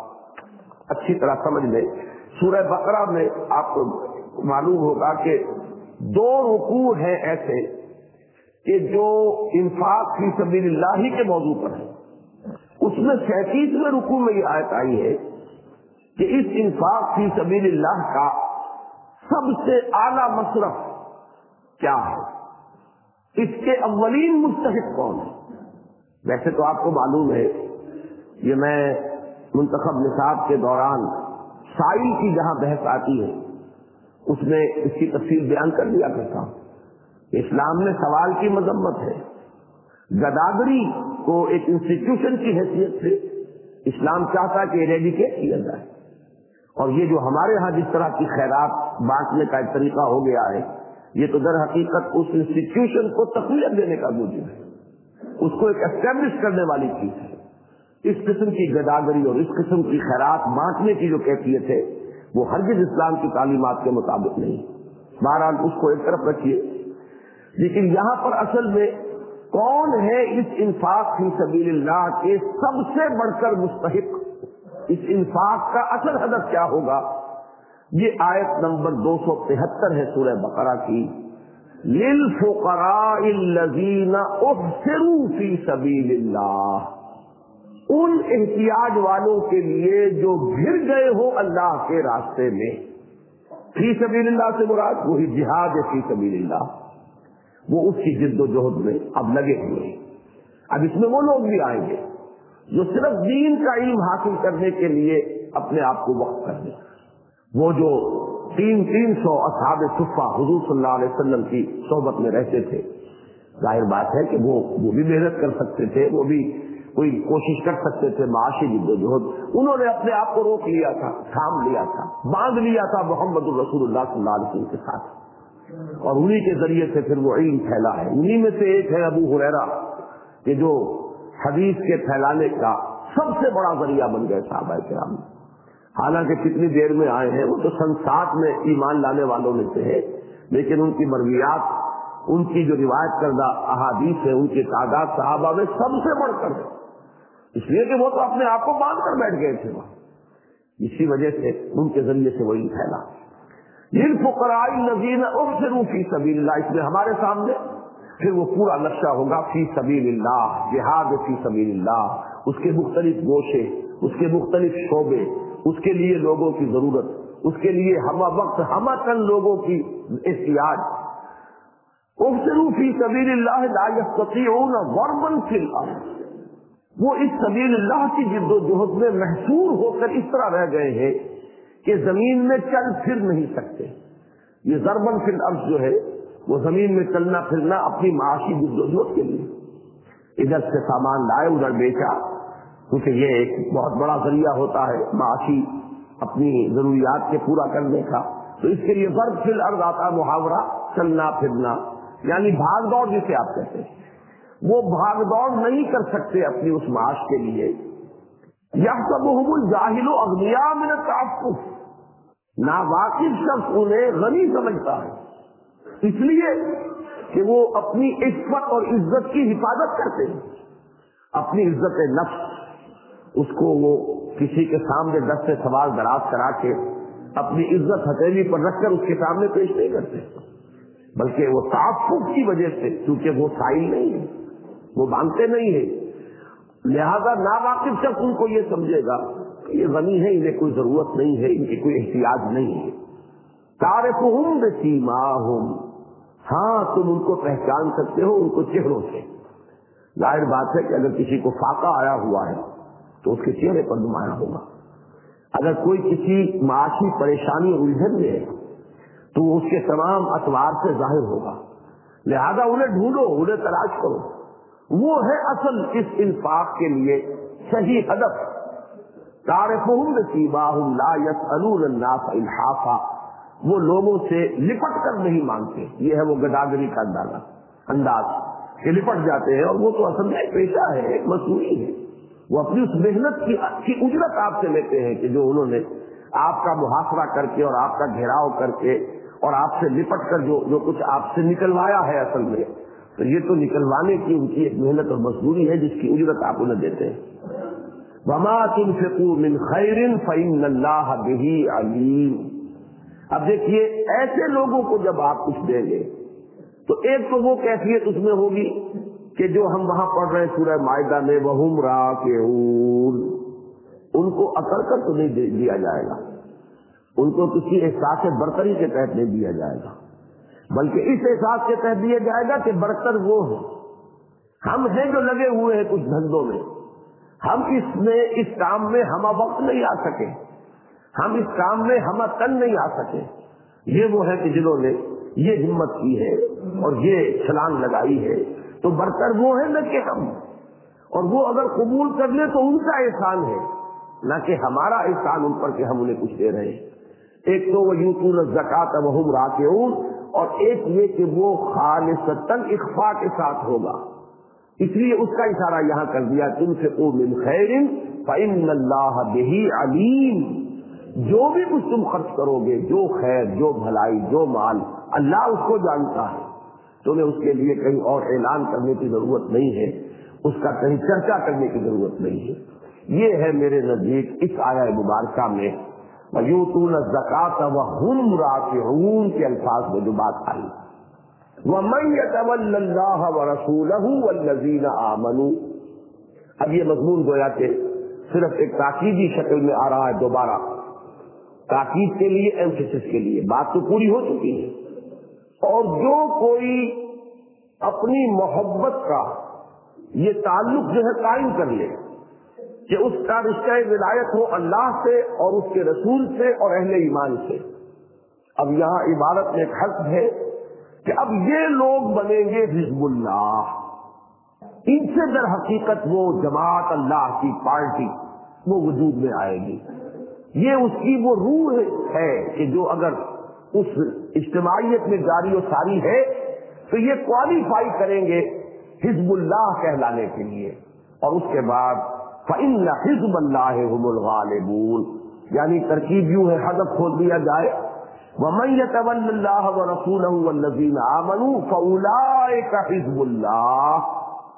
آپ اچھی طرح سمجھ لیں. سورہ بقرہ میں آپ کو معلوم ہوگا کہ 2 رکوع ہیں ایسے کہ جو انفاق فی سبیل اللہ کے موضوع پر ہے. اس میں 37ویں رکوع میں یہ آیت آئی ہے کہ اس انفاق فی سبیل اللہ کا سب سے اعلیٰ مصرف کیا ہے، اس کے اولین مستحق کون ہے. ویسے تو آپ کو معلوم ہے، یہ میں منتخب نصاب کے دوران سائل کی جہاں بحث آتی ہے اس میں اس کی تفصیل بیان کر دیا کرتا ہوں. اسلام میں سوال کی مذمت ہے. گداگری کو ایک انسٹیٹیوشن کی حیثیت سے اسلام چاہتا ہے کہ ایریڈیکیٹ کیا جائے. اور یہ جو ہمارے ہاں جس طرح کی خیرات بانٹنے کا ایک طریقہ ہو گیا ہے، یہ تو در حقیقت اس انسٹیٹیوشن کو تقویت دینے کا موجب ہے، اس کو ایک اسٹیبلش کرنے والی چیز ہے. اس قسم کی گداگری اور اس قسم کی خیرات بانٹنے کی جو کیفیت ہے وہ ہرگز اسلام کی تعلیمات کے مطابق نہیں. بہرحال اس کو ایک طرف رکھیے. لیکن یہاں پر اصل میں کون ہے اس انفاق فی سبیل اللہ کے سب سے بڑھ کر مستحق، اس انفاق کا اصل ہدف کیا ہوگا، یہ آیت نمبر 273 ہے سورہ بقرہ کی. للفقراء الذین احصروا فی سبیل اللہ، ان احتیاج والوں کے لیے جو گر گئے ہو اللہ کے راستے میں. فی سبیل اللہ سے مراد وہی جہاد فی سبیل اللہ، وہ اس کی جد و جہد میں اب لگے ہوئے ہیں. اب اس میں وہ لوگ بھی آئیں گے جو صرف دین کا علم حاصل کرنے کے لیے اپنے آپ کو وقف کر دیں. وہ جو 300 اصحاب صفہ حضور صلی اللہ علیہ وسلم کی صحبت میں رہتے تھے، ظاہر بات ہے کہ وہ بھی محنت کر سکتے تھے، وہ بھی کوئی کوشش کر سکتے تھے معاشی جد و جہد. انہوں نے اپنے آپ کو روک لیا تھا، تھام لیا تھا، باندھ لیا تھا محمد الرسول اللہ صلی اللہ علیہ وسلم کے ساتھ، اور انہی کے ذریعے سے پھر وہ علم پھیلا ہے. انہی میں سے ایک ہے ابو ہریرہ کہ جو حدیث کے پھیلانے کا سب سے بڑا ذریعہ بن گئے صحابہ کرام. حالانکہ کتنی دیر میں آئے ہیں، وہ تو سن 7 میں ایمان لانے والوں میں سے ہے، لیکن ان کی مرویات، ان کی جو روایت کردہ احادیث ہے، ان کی تعداد صحابہ میں سب سے بڑھ کر ہے، اس لیے کہ وہ تو اپنے آپ کو باندھ کر بیٹھ گئے تھے وہاں. اسی وجہ سے ان کے ذریعے سے وہی پھیلا. للفقراء الذین احصروا فی سبیل اللہ، اس میں ہمارے سامنے پھر وہ پورا نقشہ ہوگا فی سبیل اللہ، جہاد فی سبیل اللہ، اس کے مختلف گوشے، اس کے مختلف شعبے، اس کے لیے لوگوں کی ضرورت، اس کے لیے ہمہ وقت ہمہ تن لوگوں کی احتیاج. احصروا فی سبیل اللہ لا یستطیعون ضربا فی الارض، وہ اس سبیل اللہ کی جد و جہد میں محصور ہو کر اس طرح رہ گئے ہیں کہ زمین میں چل پھر نہیں سکتے. یہ ضرباً فی الارض جو ہے وہ زمین میں چلنا پھرنا اپنی معاشی جد و جہد کے لیے، ادھر سے سامان لائے ادھر بیچا، کیونکہ یہ ایک بہت بڑا ذریعہ ہوتا ہے معاشی اپنی ضروریات کے پورا کرنے کا. تو اس کے لیے ضرب فی الارض آتا ہے محاورہ، چلنا پھرنا، یعنی بھاگ دوڑ جسے آپ کہتے ہیں. وہ بھاگ دوڑ نہیں کر سکتے اپنی اس معاش کے لیے. یحسبهم الجاہل اغنیاء من التعفف، ناواقف شخص انہیں غنی سمجھتا ہے اس لیے کہ وہ اپنی عفت اور عزت کی حفاظت کرتے ہیں. اپنی عزت نفس اس کو وہ کسی کے سامنے دست سوال دراز کرا کے اپنی عزت ہتھیلی پر رکھ کر اس کے سامنے پیش نہیں کرتے. بلکہ وہ تعفف کی وجہ سے، کیونکہ وہ سائل نہیں ہے، وہ مانتے نہیں ہے، لہذا ناواقف شخص ان کو یہ سمجھے گا کہ یہ غنی ہے، انہیں کوئی ضرورت نہیں ہے، ان کی کوئی احتیاج نہیں ہے۔ تعرفہم بسیماہم، ہاں تم ان کو پہچان سکتے ہو ان کو چہروں سے۔ ظاہر بات ہے کہ اگر کسی کو فاقہ آیا ہوا ہے تو اس کے چہرے پر نمایاں ہوگا، اگر کوئی کسی معاشی پریشانی الجھن میں ہے تو اس کے تمام اطوار سے ظاہر ہوگا، لہذا انہیں ڈھونڈو، انہیں تلاش کرو، وہ ہے اصل اس انفاق کے لیے صحیح ہدف۔ تعرفہم بسیماہم لا یسألون الناس الحافا، وہ لوگوں سے لپٹ کر نہیں مانگتے، یہ ہے وہ گداگری کا انداز کہ لپٹ جاتے ہیں، اور وہ تو اصل میں ایک پیشہ ہے، ایک مصنوعی ہے، وہ اپنی اس محنت کی اجرت آپ سے لیتے ہیں کہ جو انہوں نے آپ کا محاصرہ کر کے اور آپ کا گھیراؤ کر کے اور آپ سے لپٹ کر جو کچھ آپ سے نکلوایا ہے، اصل میں تو یہ تو نکلوانے کی ان کی ایک محنت اور مزدوری ہے جس کی اجرت آپ انہیں دیتے ہیں۔ وما تنفقوا من خیر فإن اللہ بہ علیم۔ اب دیکھیے ایسے لوگوں کو جب آپ کچھ دیں گے تو ایک تو وہ کیفیت اس میں ہوگی کہ جو ہم وہاں پڑھ رہے ہیں سورہ مائدہ میں وہم راکعون، ان کو اکڑ کر تو نہیں دیا جائے گا، ان کو کسی احساس برتری کے تحت نہیں دیا جائے گا، بلکہ اس احساس کے تحت دیا جائے گا کہ برتر وہ ہیں، ہم ہیں جو لگے ہوئے ہیں کچھ دھندوں میں، ہم اس کام میں ہم وقت نہیں آ سکے، ہم اس کام میں ہم تن نہیں آ سکے، یہ وہ ہے کہ جنہوں نے یہ ہمت کی ہے اور یہ چھلانگ لگائی ہے، تو برتر وہ ہے نہ کہ ہم، اور وہ اگر قبول کر لیں تو ان کا احسان ہے، نہ کہ ہمارا احسان ان پر کہ ہم انہیں کچھ دے رہے ہیں۔ ایک تو وہ یؤتون الزکاۃ وہم راکعون، اور ایک یہ کہ وہ خالصتاً اخفاء کے ساتھ ہوگا، اس لیے اس کا اشارہ یہاں کر دیا تنفقوا من خیر فإن اللہ بہ علیم، جو بھی کچھ تم خرچ کرو گے، جو خیر، جو بھلائی، جو مال، اللہ اس کو جانتا ہے، تمہیں اس کے لیے کہیں اور اعلان کرنے کی ضرورت نہیں ہے، اس کا کہیں چرچا کرنے کی ضرورت نہیں ہے۔ یہ ہے میرے نزدیک اس آیہ مبارکہ میں وَيُؤْتُونَ الزَّكَاةَ وَهُمْ رَاكِعُونَ کے الفاظ میں جو بات آئی، وَمَن يَتَوَلَّ اللَّهَ وَرَسُولَهُ وَالَّذِينَ آمَنُوا۔ اب یہ مضمون گویا کہ صرف ایک تاکیدی شکل میں آ رہا ہے، دوبارہ تاکید کے لیے، ایمفیسس کے لیے، بات تو پوری ہو چکی ہے، اور جو کوئی اپنی محبت کا یہ تعلق جو ہے قائم کر لے کہ اس کا رشتہ ولایت ہو اللہ سے اور اس کے رسول سے اور اہل ایمان سے۔ اب یہاں عبارت میں ایک حق ہے کہ اب یہ لوگ بنیں گے حزب اللہ، ان سے در حقیقت وہ جماعت اللہ کی پارٹی وہ وجود میں آئے گی، یہ اس کی وہ روح ہے کہ جو اگر اس اجتماعیت میں جاری و ساری ہے تو یہ کوالیفائی کریں گے حزب اللہ کہلانے کے لیے۔ اور اس کے بعد فإن حزب اللہ هم الغالبون، یعنی ترکیب یوں ہے، حذف کھول دیا جائے ومن يتول اللہ ورسولہ والذین آمنوا فأولئک حزب اللہ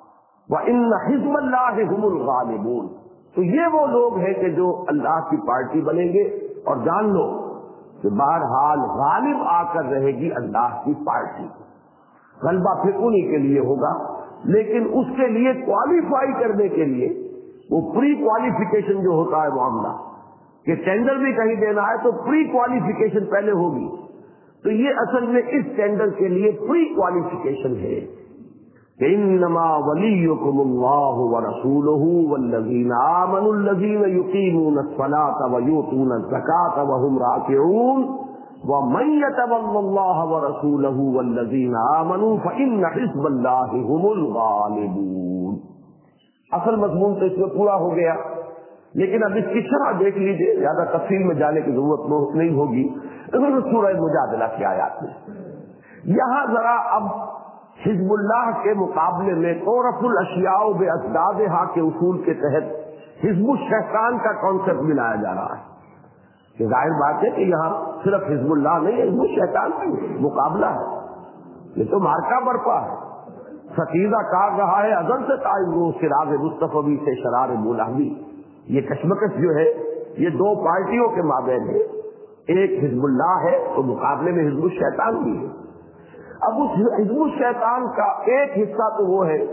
وإن حزب اللہ هم الغالبون۔ تو یہ وہ لوگ ہیں کہ جو اللہ کی پارٹی بنیں گے، اور جان لو کہ بہرحال غالب آ کر رہے گی اللہ کی پارٹی، غلبہ پھر انہی کے لیے ہوگا، لیکن اس کے لیے کوالیفائی کرنے کے لیے وہ پری کوالیفیکیشن جو ہوتا ہے معاملہ کہ ٹینڈر بھی کہیں دینا ہے تو پری کوالیفیکیشن پہلے ہوگی، تو یہ اصل میں اس ٹینڈر کے لیے پری کوالیفیکیشن ہے کہ انما ولیکم اللہ ورسولہ والذین آمنوا الذین یقیمون الصلاۃ ویؤتون الزکاۃ وہم راکعون ومن یتول اللہ ورسولہ والذین آمنوا فإن حزب اللہ هم الغالبون۔ اصل مضمون تو اس میں پورا ہو گیا، لیکن اب اس کی شرح دیکھ لیجیے، زیادہ تفصیل میں جانے کی ضرورت نہیں ہوگی۔ سورہ مجادلہ کی آیات میں یہاں ذرا اب حزب اللہ کے مقابلے میں تعرف الاشیاء باضدادھا کے اصول کے تحت حزب الشیطان کا کانسیپٹ ملایا جا رہا ہے کہ ظاہر بات ہے کہ یہاں صرف حزب اللہ نہیں، حزب الشیطان کا مقابلہ ہے، یہ تو مارکا برپا ہے، ستیزہ کار رہا ہے ازل سے تعین سراغ مصطفی سے شرار مولوی۔ یہ کشمکش جو ہے یہ دو پارٹیوں کے مابین ہے، ایک حزب اللہ ہے تو مقابلے میں حزب الشیطان بھی ہے۔ اب اس حزب الشیطان کا ایک حصہ تو وہ ہے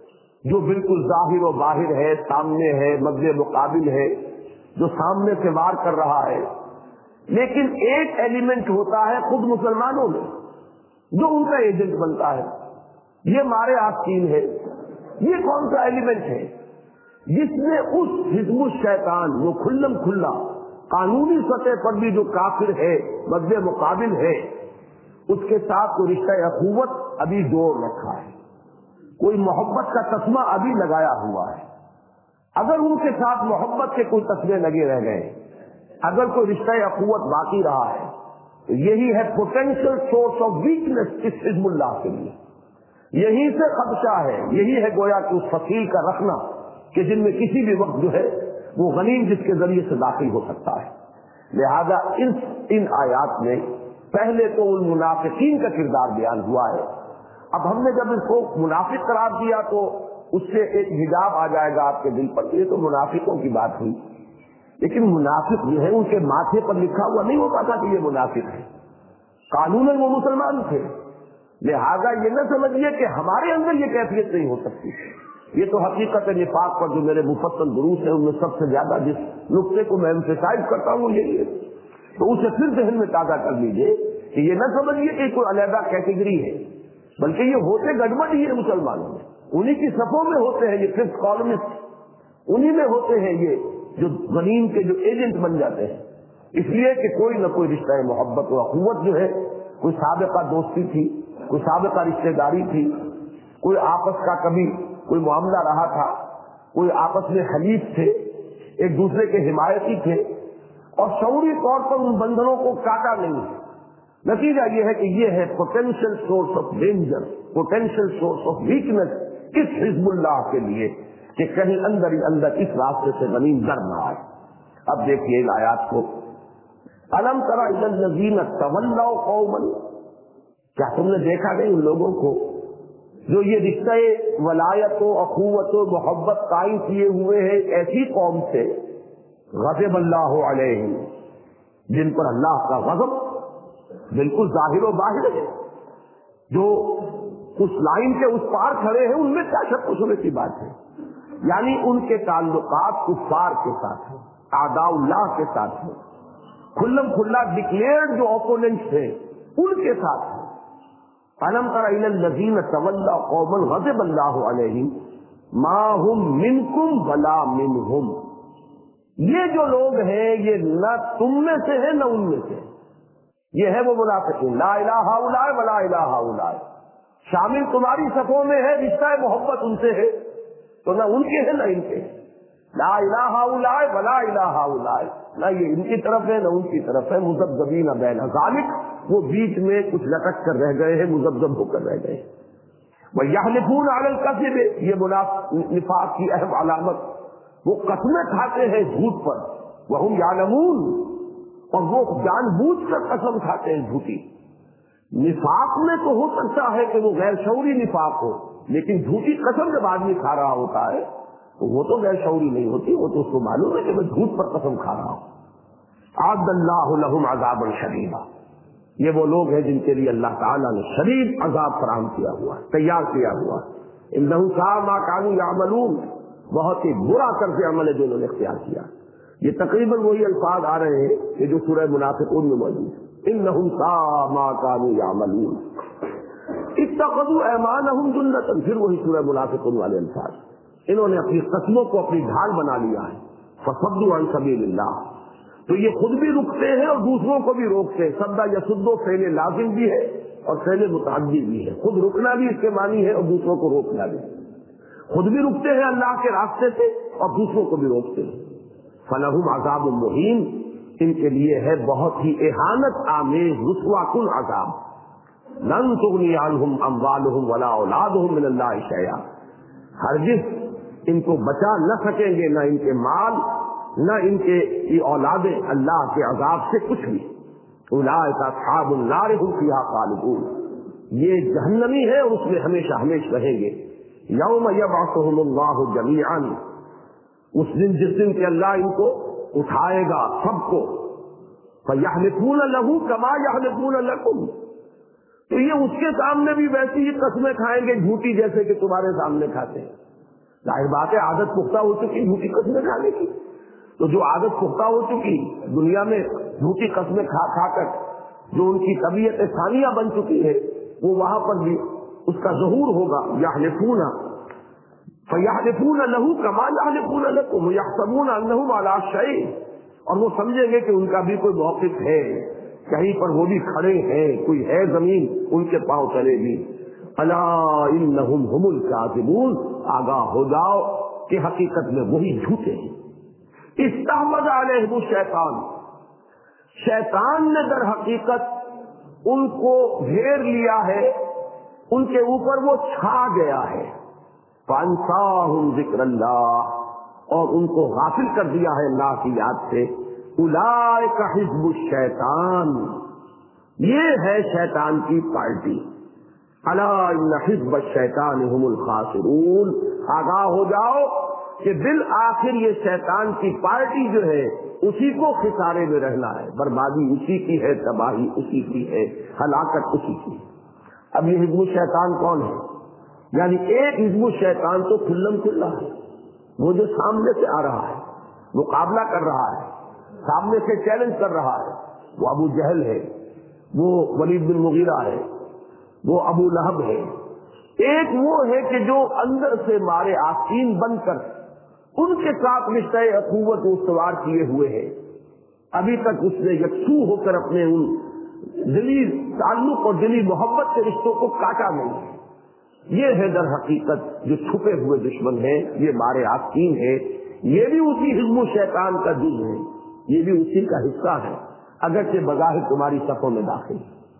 جو بالکل ظاہر و باہر ہے، سامنے ہے، مد مقابل ہے، جو سامنے سے وار کر رہا ہے، لیکن ایک ایلیمنٹ ہوتا ہے خود مسلمانوں میں جو ان کا ایجنٹ بنتا ہے، یہ مارے آستین ہے۔ یہ کون سا ایلیمنٹ ہے جس نے اس حزب الشیطان جو کھلم کھلا قانونی سطح پر بھی جو کافر ہے، مد مقابل ہے، اس کے ساتھ کوئی رشتہ اخوت ابھی جوڑ رکھا ہے، کوئی محبت کا تسمہ ابھی لگایا ہوا ہے؟ اگر ان کے ساتھ محبت کے کوئی تسمے لگے رہ گئے، اگر کوئی رشتہ اخوت باقی رہا ہے، تو یہی ہے پوٹینشیل سورس آف ویکنس اس حزب اللہ کے لیے۔ یہی سے خدشہ ہے، یہی ہے گویا کہ اس فصیل کا رکھنا کہ جن میں کسی بھی وقت جو ہے وہ غنیم جس کے ذریعے سے داخل ہو سکتا ہے۔ لہذا ان آیات میں پہلے تو ان منافقین کا کردار بیان ہوا ہے۔ اب ہم نے جب اس کو منافق قرار دیا تو اس سے ایک حجاب آ جائے گا آپ کے دل پر، یہ تو منافقوں کی بات ہوئی، لیکن منافق جو ہے ان کے ماتھے پر لکھا ہوا نہیں ہوتا تھا کہ یہ منافق ہے، قانوناً وہ مسلمان تھے۔ لہذا یہ نہ سمجھیے کہ ہمارے اندر یہ کیفیت نہیں ہو سکتی۔ یہ تو حقیقت نفاق پر جو میرے مفصل دروس ہیں ان میں سب سے زیادہ جس نقطے کو میں ایمفیسائز کرتا ہوں یہی ہے، تو اسے پھر ذہن میں تازہ کر لیجیے کہ یہ نہ سمجھیے کہ کوئی علیحدہ کیٹیگری ہے، بلکہ یہ ہوتے گڑبڑ ہی ہے مسلمانوں میں، انہی کی صفوں میں ہوتے ہیں یہ ففتھ کالمسٹ، انہی میں ہوتے ہیں یہ جو غنیم کے جو ایجنٹ بن جاتے ہیں، اس لیے کہ کوئی نہ کوئی رشتہ محبت و اخوت جو ہے، کوئی سابقہ دوستی تھی، کوئی سابقہ رشتہ داری تھی، کوئی آپس کا کبھی کوئی معاملہ رہا تھا، کوئی آپس میں حلیف تھے، ایک دوسرے کے حمایتی تھے، اور شعوری طور پر ان بندھنوں کو کاٹا نہیں ہے۔ نتیجہ یہ ہے کہ یہ ہے potential source of danger, potential source of weakness اس حزب اللہ کے لیے کہ کہیں اندر ہی اندر اس راستے سے غنیم در نہ آئے۔ اب دیکھیے ان آیات کو، الم تر الی الذین تولوا قوما، کیا تم نے دیکھا نہیں ان لوگوں کو جو یہ رشتہ ولایت و اخوت و محبت قائم کیے ہوئے ہیں ایسی قوم سے، غضب اللہ علیہم، جن پر اللہ کا غضب بالکل ظاہر و باہر ہے، جو اس لائن کے اس پار کھڑے ہیں، ان میں کیا شک و شبہ کی بات ہے؟ یعنی ان کے تعلقات کفار کے ساتھ ہیں، اعداء اللہ کے ساتھ ہیں، کھلم کھلا ڈکلیئرڈ جو اوپوننٹس ہیں ان کے ساتھ ہیں۔ الم تر الی الذین تولوا قوما غضب اللہ علیہم ما هم منکم ولا منہم، یہ جو لوگ ہیں یہ نہ تم میں سے ہیں نہ ان میں سے، یہ ہے وہ منافقین، لا الہ ہؤلاء ولا الہ ہؤلاء، شامل تمہاری صفوں میں ہے، رشتہ محبت ان سے ہے تو نہ ان کے ہیں نہ ان کے، لا الہ ہؤلاء ولا الہ ہؤلاء، نہ یہ ان کی طرف ہے نہ ان کی طرف ہے، مذبذبین بین ذالک، وہ بیچ میں کچھ لٹک کر رہ گئے ہیں، مذبذب ہو کر رہ گئے۔ وَيَحْلِفُونَ عَلَى الْكَذِبِ، یہ نفاق کی اہم علامت، وہ قسمیں کھاتے ہیں جھوٹ پر، وَهُمْ يَعْلَمُونَ، اور وہ جان بوجھ کر قسم کھاتے ہیں جھوٹی۔ نفاق میں تو ہو سکتا ہے کہ وہ غیر شعوری نفاق ہو، لیکن جھوٹی قسم جب آدمی کھا رہا ہوتا ہے تو وہ تو غیر شعوری نہیں ہوتی، وہ تو اس کو معلوم ہے کہ میں جھوٹ پر قسم کھا رہا ہوں۔ اعد اللہ لہم عذابا شدیدا، یہ وہ لوگ ہیں جن کے لیے اللہ تعالیٰ نے شدید عذاب فراہم کیا ہوا ہے، تیار کیا ہوا ہے۔ انہم ساء ما کانوا یعملون، بہت ہی برا طرز عمل ہے جو انہوں نے اختیار کیا۔ یہ تقریباً وہی الفاظ آ رہے ہیں کہ جو سورہ منافقون میں موجود ہے، انہم ساء ما کانوا یعملون اتخذوا ایمانہم جنۃ، پھر وہی سورہ منافقون والے الفاظ، انہوں نے اپنی قسموں کو اپنی ڈھال بنا لیا ہے، فصدوا عن سبیل اللہ، تو یہ خود بھی رکتے ہیں اور دوسروں کو بھی روکتے ہیں۔ سدا یسدو فعل لازم بھی ہے اور فعل متعدی بھی ہے، خود رکنا بھی اس کے معنی ہے اور دوسروں کو روکنا بھی، خود بھی رکتے ہیں اللہ کے راستے سے اور دوسروں کو بھی روکتے ہیں۔ فلہم عذاب مہین، ان کے لیے ہے بہت ہی اہانت آمیز رسوا کن عذاب۔ لن تغنی عنہم اموالہم ولا اولادہم من اللہ شیئا، ہرگز ان کو بچا نہ سکیں گے نہ ان کے مال نہ ان کے یہ اولادیں اللہ کے عذاب سے کچھ بھی۔ اولئک اصحاب النار هم فیہا خالدون، یہ جہنمی ہے اور اس میں ہمیشہ ہمیشہ رہیں گے۔ یوم یبعثہم اللہ جمیعا، اس دن جس دن کہ اللہ ان کو اٹھائے گا سب کو، فیحلفون لہ کما یحلفون لکم، تو یہ اس کے سامنے بھی ویسی ہی قسمیں کھائیں گے جھوٹی جیسے کہ تمہارے سامنے کھاتے ہیں. ظاہر بات ہے عادت پختہ ہو چکی جھوٹی قسمیں کھانے کی. تو جو عادت پختہ ہو چکی دنیا میں جھوٹی قسمیں کھا کھا کر جو ان کی طبیعت ثانیہ بن چکی ہے وہ وہاں پر بھی اس کا ظہور ہوگا. یحلفون فیحلفون لہ کما یحلفون لکم یحسبون انہم علی شیء. اور وہ سمجھیں گے کہ ان کا بھی کوئی موقف ہے, کہیں پر وہ بھی کھڑے ہیں, کوئی ہے زمین ان کے پاؤں چلے گی. الا انہم هم الکاذبون. آگاہ ہو جاؤ کہ حقیقت میں وہی جھوٹے ہیں. استحوذ علیہم الشیطان. شیطان نے در حقیقت ان کو گھیر لیا ہے, ان کے اوپر وہ چھا گیا ہے. فانساہم ذکر اللہ. اور ان کو غافل کر دیا ہے اللہ کی یاد سے. اولئک حزب الشیطان. یہ ہے شیطان کی پارٹی. الا ان حزب الشیطان هم الخاسرون. آگاہ ہو جاؤ کہ بالآخر یہ شیطان کی پارٹی جو ہے اسی کو خسارے میں رہنا ہے. بربادی اسی کی ہے, تباہی اسی کی ہے, ہلاکت اسی کی. اب یہ حزب الشیطان کون ہے؟ یعنی ایک حزب الشیطان تو کھلم کھلا ہے, وہ جو سامنے سے آ رہا ہے, مقابلہ کر رہا ہے, سامنے سے چیلنج کر رہا ہے. وہ ابو جہل ہے, وہ ولید بن مغیرہ ہے, وہ ابو لہب ہے. ایک وہ ہے کہ جو اندر سے مارے آستین بن کر ان کے ساتھ رشتہ اخوت استوار کیے ہوئے ہے. ابھی تک اس نے یکسو ہو کر اپنے ان دلی تعلق اور دلی محبت کے رشتوں کو کاٹا نہیں ہے. یہ ہے در حقیقت جو چھپے ہوئے دشمن ہیں, یہ مارے آستین ہے. یہ بھی اسی حزب الشیطان کا جز ہے, یہ بھی اسی کا حصہ ہے, اگرچہ بظاہر تمہاری صفوں میں داخل.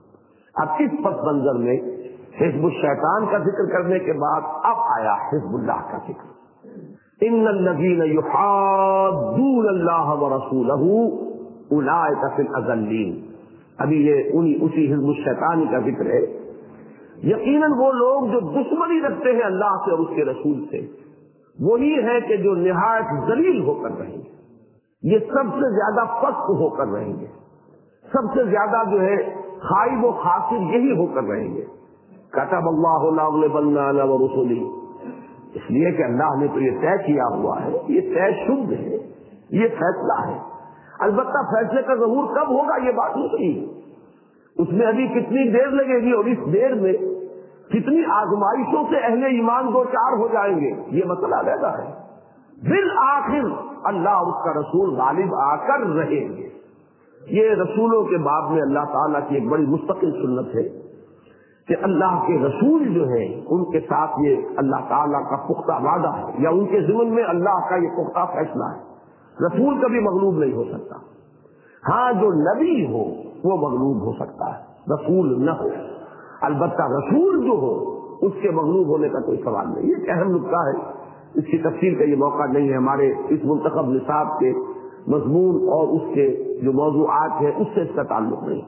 اب اس پس منظر میں حزب الشیطان کا ذکر کرنے کے بعد اب آیا حزب اللہ کا ذکر. ان الذین یحادون اللہ ورسولہ اولئک فی الاذلین. ابھی یہ اسی حزب الشیطان کا ذکر ہے. یقیناً وہ لوگ جو دشمنی رکھتے ہیں اللہ سے اور اس کے رسول سے, وہی ہے کہ جو نہایت ذلیل ہو کر رہیں گے. یہ سب سے زیادہ پست ہو کر رہیں گے, سب سے زیادہ جو ہے خائب و خاسر یہی ہو کر رہیں گے. کتب اللہ لأغلبن انا ورسلی. اس لیے کہ اللہ نے تو یہ طے کیا ہوا ہے, یہ طے شدھ ہے, یہ فیصلہ ہے. البتہ فیصلے کا ظہور کب ہوگا یہ بات نہیں ہے. اس میں ابھی کتنی دیر لگے گی اور اس دیر میں کتنی آزمائشوں سے اہل ایمان دو چار ہو جائیں گے, یہ مسئلہ علیحدہ ہے. بالآخر اللہ اور اس کا رسول غالب آ کر رہیں گے. یہ رسولوں کے باب میں اللہ تعالیٰ کی ایک بڑی مستقل سنت ہے کہ اللہ کے رسول جو ہیں ان کے ساتھ یہ اللہ تعالیٰ کا پختہ وعدہ ہے, یا ان کے ضمن میں اللہ کا یہ پختہ فیصلہ ہے. رسول کبھی مغلوب نہیں ہو سکتا. ہاں جو نبی ہو وہ مغلوب ہو سکتا ہے, رسول نہ ہو. البتہ رسول جو ہو اس کے مغلوب ہونے کا کوئی سوال نہیں. یہ ایک اہم نقطہ ہے, اس کی تفصیل کا یہ موقع نہیں ہے. ہمارے اس منتخب نصاب کے مضمون اور اس کے جو موضوعات ہیں اس سے اس کا تعلق نہیں.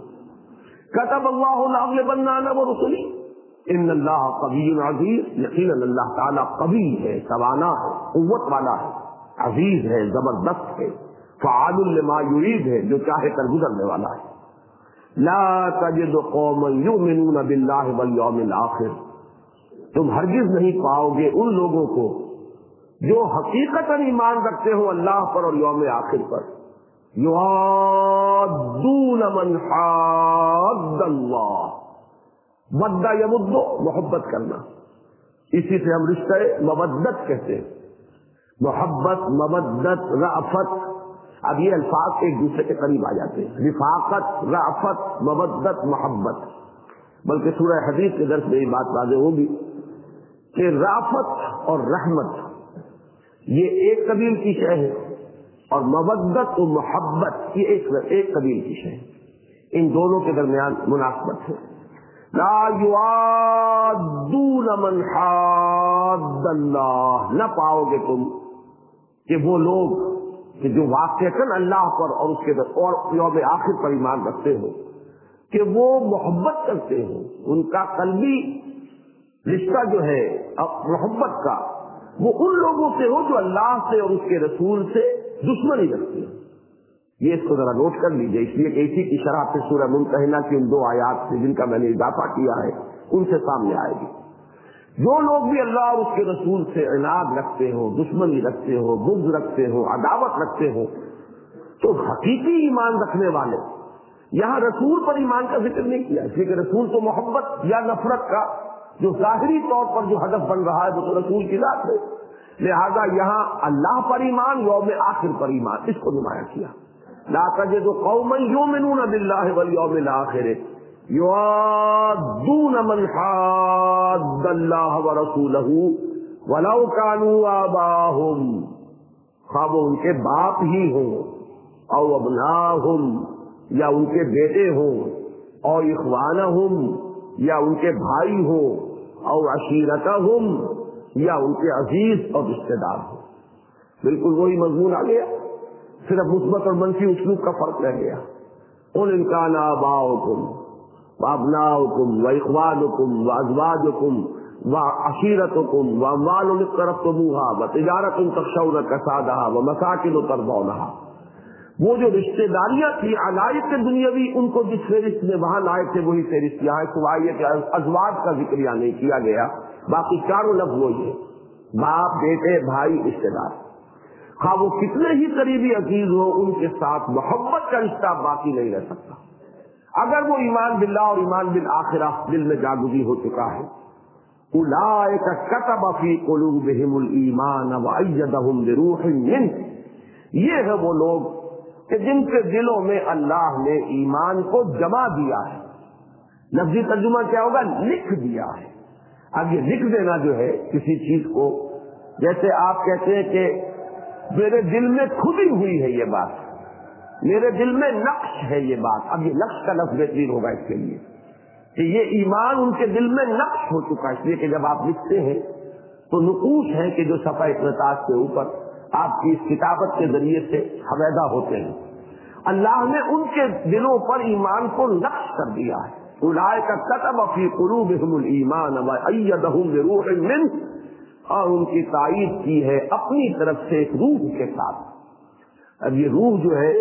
کتب اللہ لأغلبن انا ورسلی ان اللہ قوی عزیز. یقیناً اللہ تعالیٰ قوی ہے, توانا ہے, قوت والا ہے, عزیز ہے, زبردست ہے, فعال لما یرید ہے, جو چاہے کر گزرنے والا ہے. لا تجد قوما یؤمنون باللہ والیوم الآخر. تم ہرگز نہیں پاؤ گے ان لوگوں کو جو حقیقتاً ایمان رکھتے ہو اللہ پر اور یوم آخر پر. یوادون من حاد اللہ. ودہ یمد, محبت کرنا, اسی سے ہم رشتہ مودت کہتے ہیں. محبت, مودت, رأفت, اب یہ الفاظ ایک دوسرے کے قریب آ جاتے ہیں. رفاقت, رأفت, مودت, محبت. بلکہ سورہ حدیث کے درس میں یہ بات واضح ہوگی کہ رأفت اور رحمت یہ ایک قبیل کی شے ہے, اور مودت و محبت یہ ایک قبیل کی شے ہے. ان دونوں کے درمیان مناسبت ہے. لا یوادون من حاد اللہ. نہ پاؤ گے تم کہ وہ لوگ کہ جو واقعتاً اللہ پر اور اس کے اور یوم آخر پر ایمان رکھتے ہو کہ وہ محبت کرتے ہو. ان کا قلبی رشتہ جو ہے محبت کا وہ ان لوگوں سے ہو جو اللہ سے اور اس کے رسول سے دشمنی رکھتے ہیں. یہ اس کو ذرا نوٹ کر لیجیے، اس لیے کہ اسی کی شرح پہ سورہ ممتحنہ کی ان 2 آیات سے جن کا میں نے اضافہ کیا ہے ان سے سامنے آئے گی۔ جو لوگ بھی اللہ اور اس کے رسول سے عناد رکھتے ہو، دشمنی رکھتے ہو، بغض رکھتے ہو، عداوت رکھتے ہو، تو حقیقی ایمان رکھنے والے، یہاں رسول پر ایمان کا ذکر نہیں کیا، اس لیے کہ رسول تو محبت یا نفرت کا جو ظاہری طور پر جو ہدف بن رہا ہے وہ تو رسول کی ذات ہے، لہذا یہاں اللہ پر ایمان، یوم آخر پر ایمان، اس کو نمایاں کیا۔ لا تجد قوما یؤمنون باللہ والیوم الآخر یوادون من حاد اللہ ورسولہ ولو كانوا آباءهم، خواہ وہ ان کے باپ ہی ہوں، او ابناہم، یا ان کے بیٹے ہوں، او اخوانہم، یا ان کے بھائی ہوں، او عشیرتہم، یا ان کے عزیز اور رشتے دار ہوں۔ بالکل وہی مضمون آ گیا، صرف مثبت اور منفی اسلوب کا فرق رہ گیا۔ قل ان کان آباؤکم وابناؤکم واخوانکم وازواجکم وعشیرتکم واموال اقترفتموها وتجارۃ تخشون کسادها ومساکن ترضونها، وہ جو رشتے داریاں تھی علائق دنیاوی، ان کو جس فہرست میں وہاں لائے تھے وہی فہرست یہاں ہے، سوائے کہ ازواج کا ذکر یہاں نہیں کیا گیا، باقی چاروں لفظ وہی ہے، باپ، بیٹے، بھائی، رشتے دار، ہاں وہ کتنے ہی قریبی عزیز ہو، ان کے ساتھ محبت کا رشتہ باقی نہیں رہ سکتا اگر وہ ایمان باللہ اور ایمان بالآخرہ دل میں جاگزی ہو چکا ہے۔ اولئک کتب فی قلوبہم الایمان وایدہم بروح منہ، یہ ہے وہ لوگ کہ جن کے دلوں میں اللہ نے ایمان کو جما دیا ہے۔ لفظی ترجمہ کیا ہوگا؟ لکھ دیا ہے۔ اب یہ لکھ دینا جو ہے کسی چیز کو، جیسے آپ کہتے ہیں کہ میرے دل میں کھدی ہوئی ہے یہ بات، میرے دل میں نقش ہے یہ بات، اب یہ نقش کا لفظ بہترین ہوگا اس کے لیے کہ یہ ایمان ان کے دل میں نقش ہو چکا، اس لیے کہ جب آپ لکھتے ہیں تو نقوش ہے کہ جو صفحہ اقتطاع کے اوپر آپ کی اس کتابت کے ذریعے سے حویدہ ہوتے ہیں، اللہ نے ان کے دلوں پر ایمان کو نقش کر دیا ہے۔ اولئک کتب فی قلوبہم الایمان وایدہم بروح منہ، اور ان کی تائید کی ہے اپنی طرف سے ایک روح کے ساتھ۔ اب یہ روح جو ہے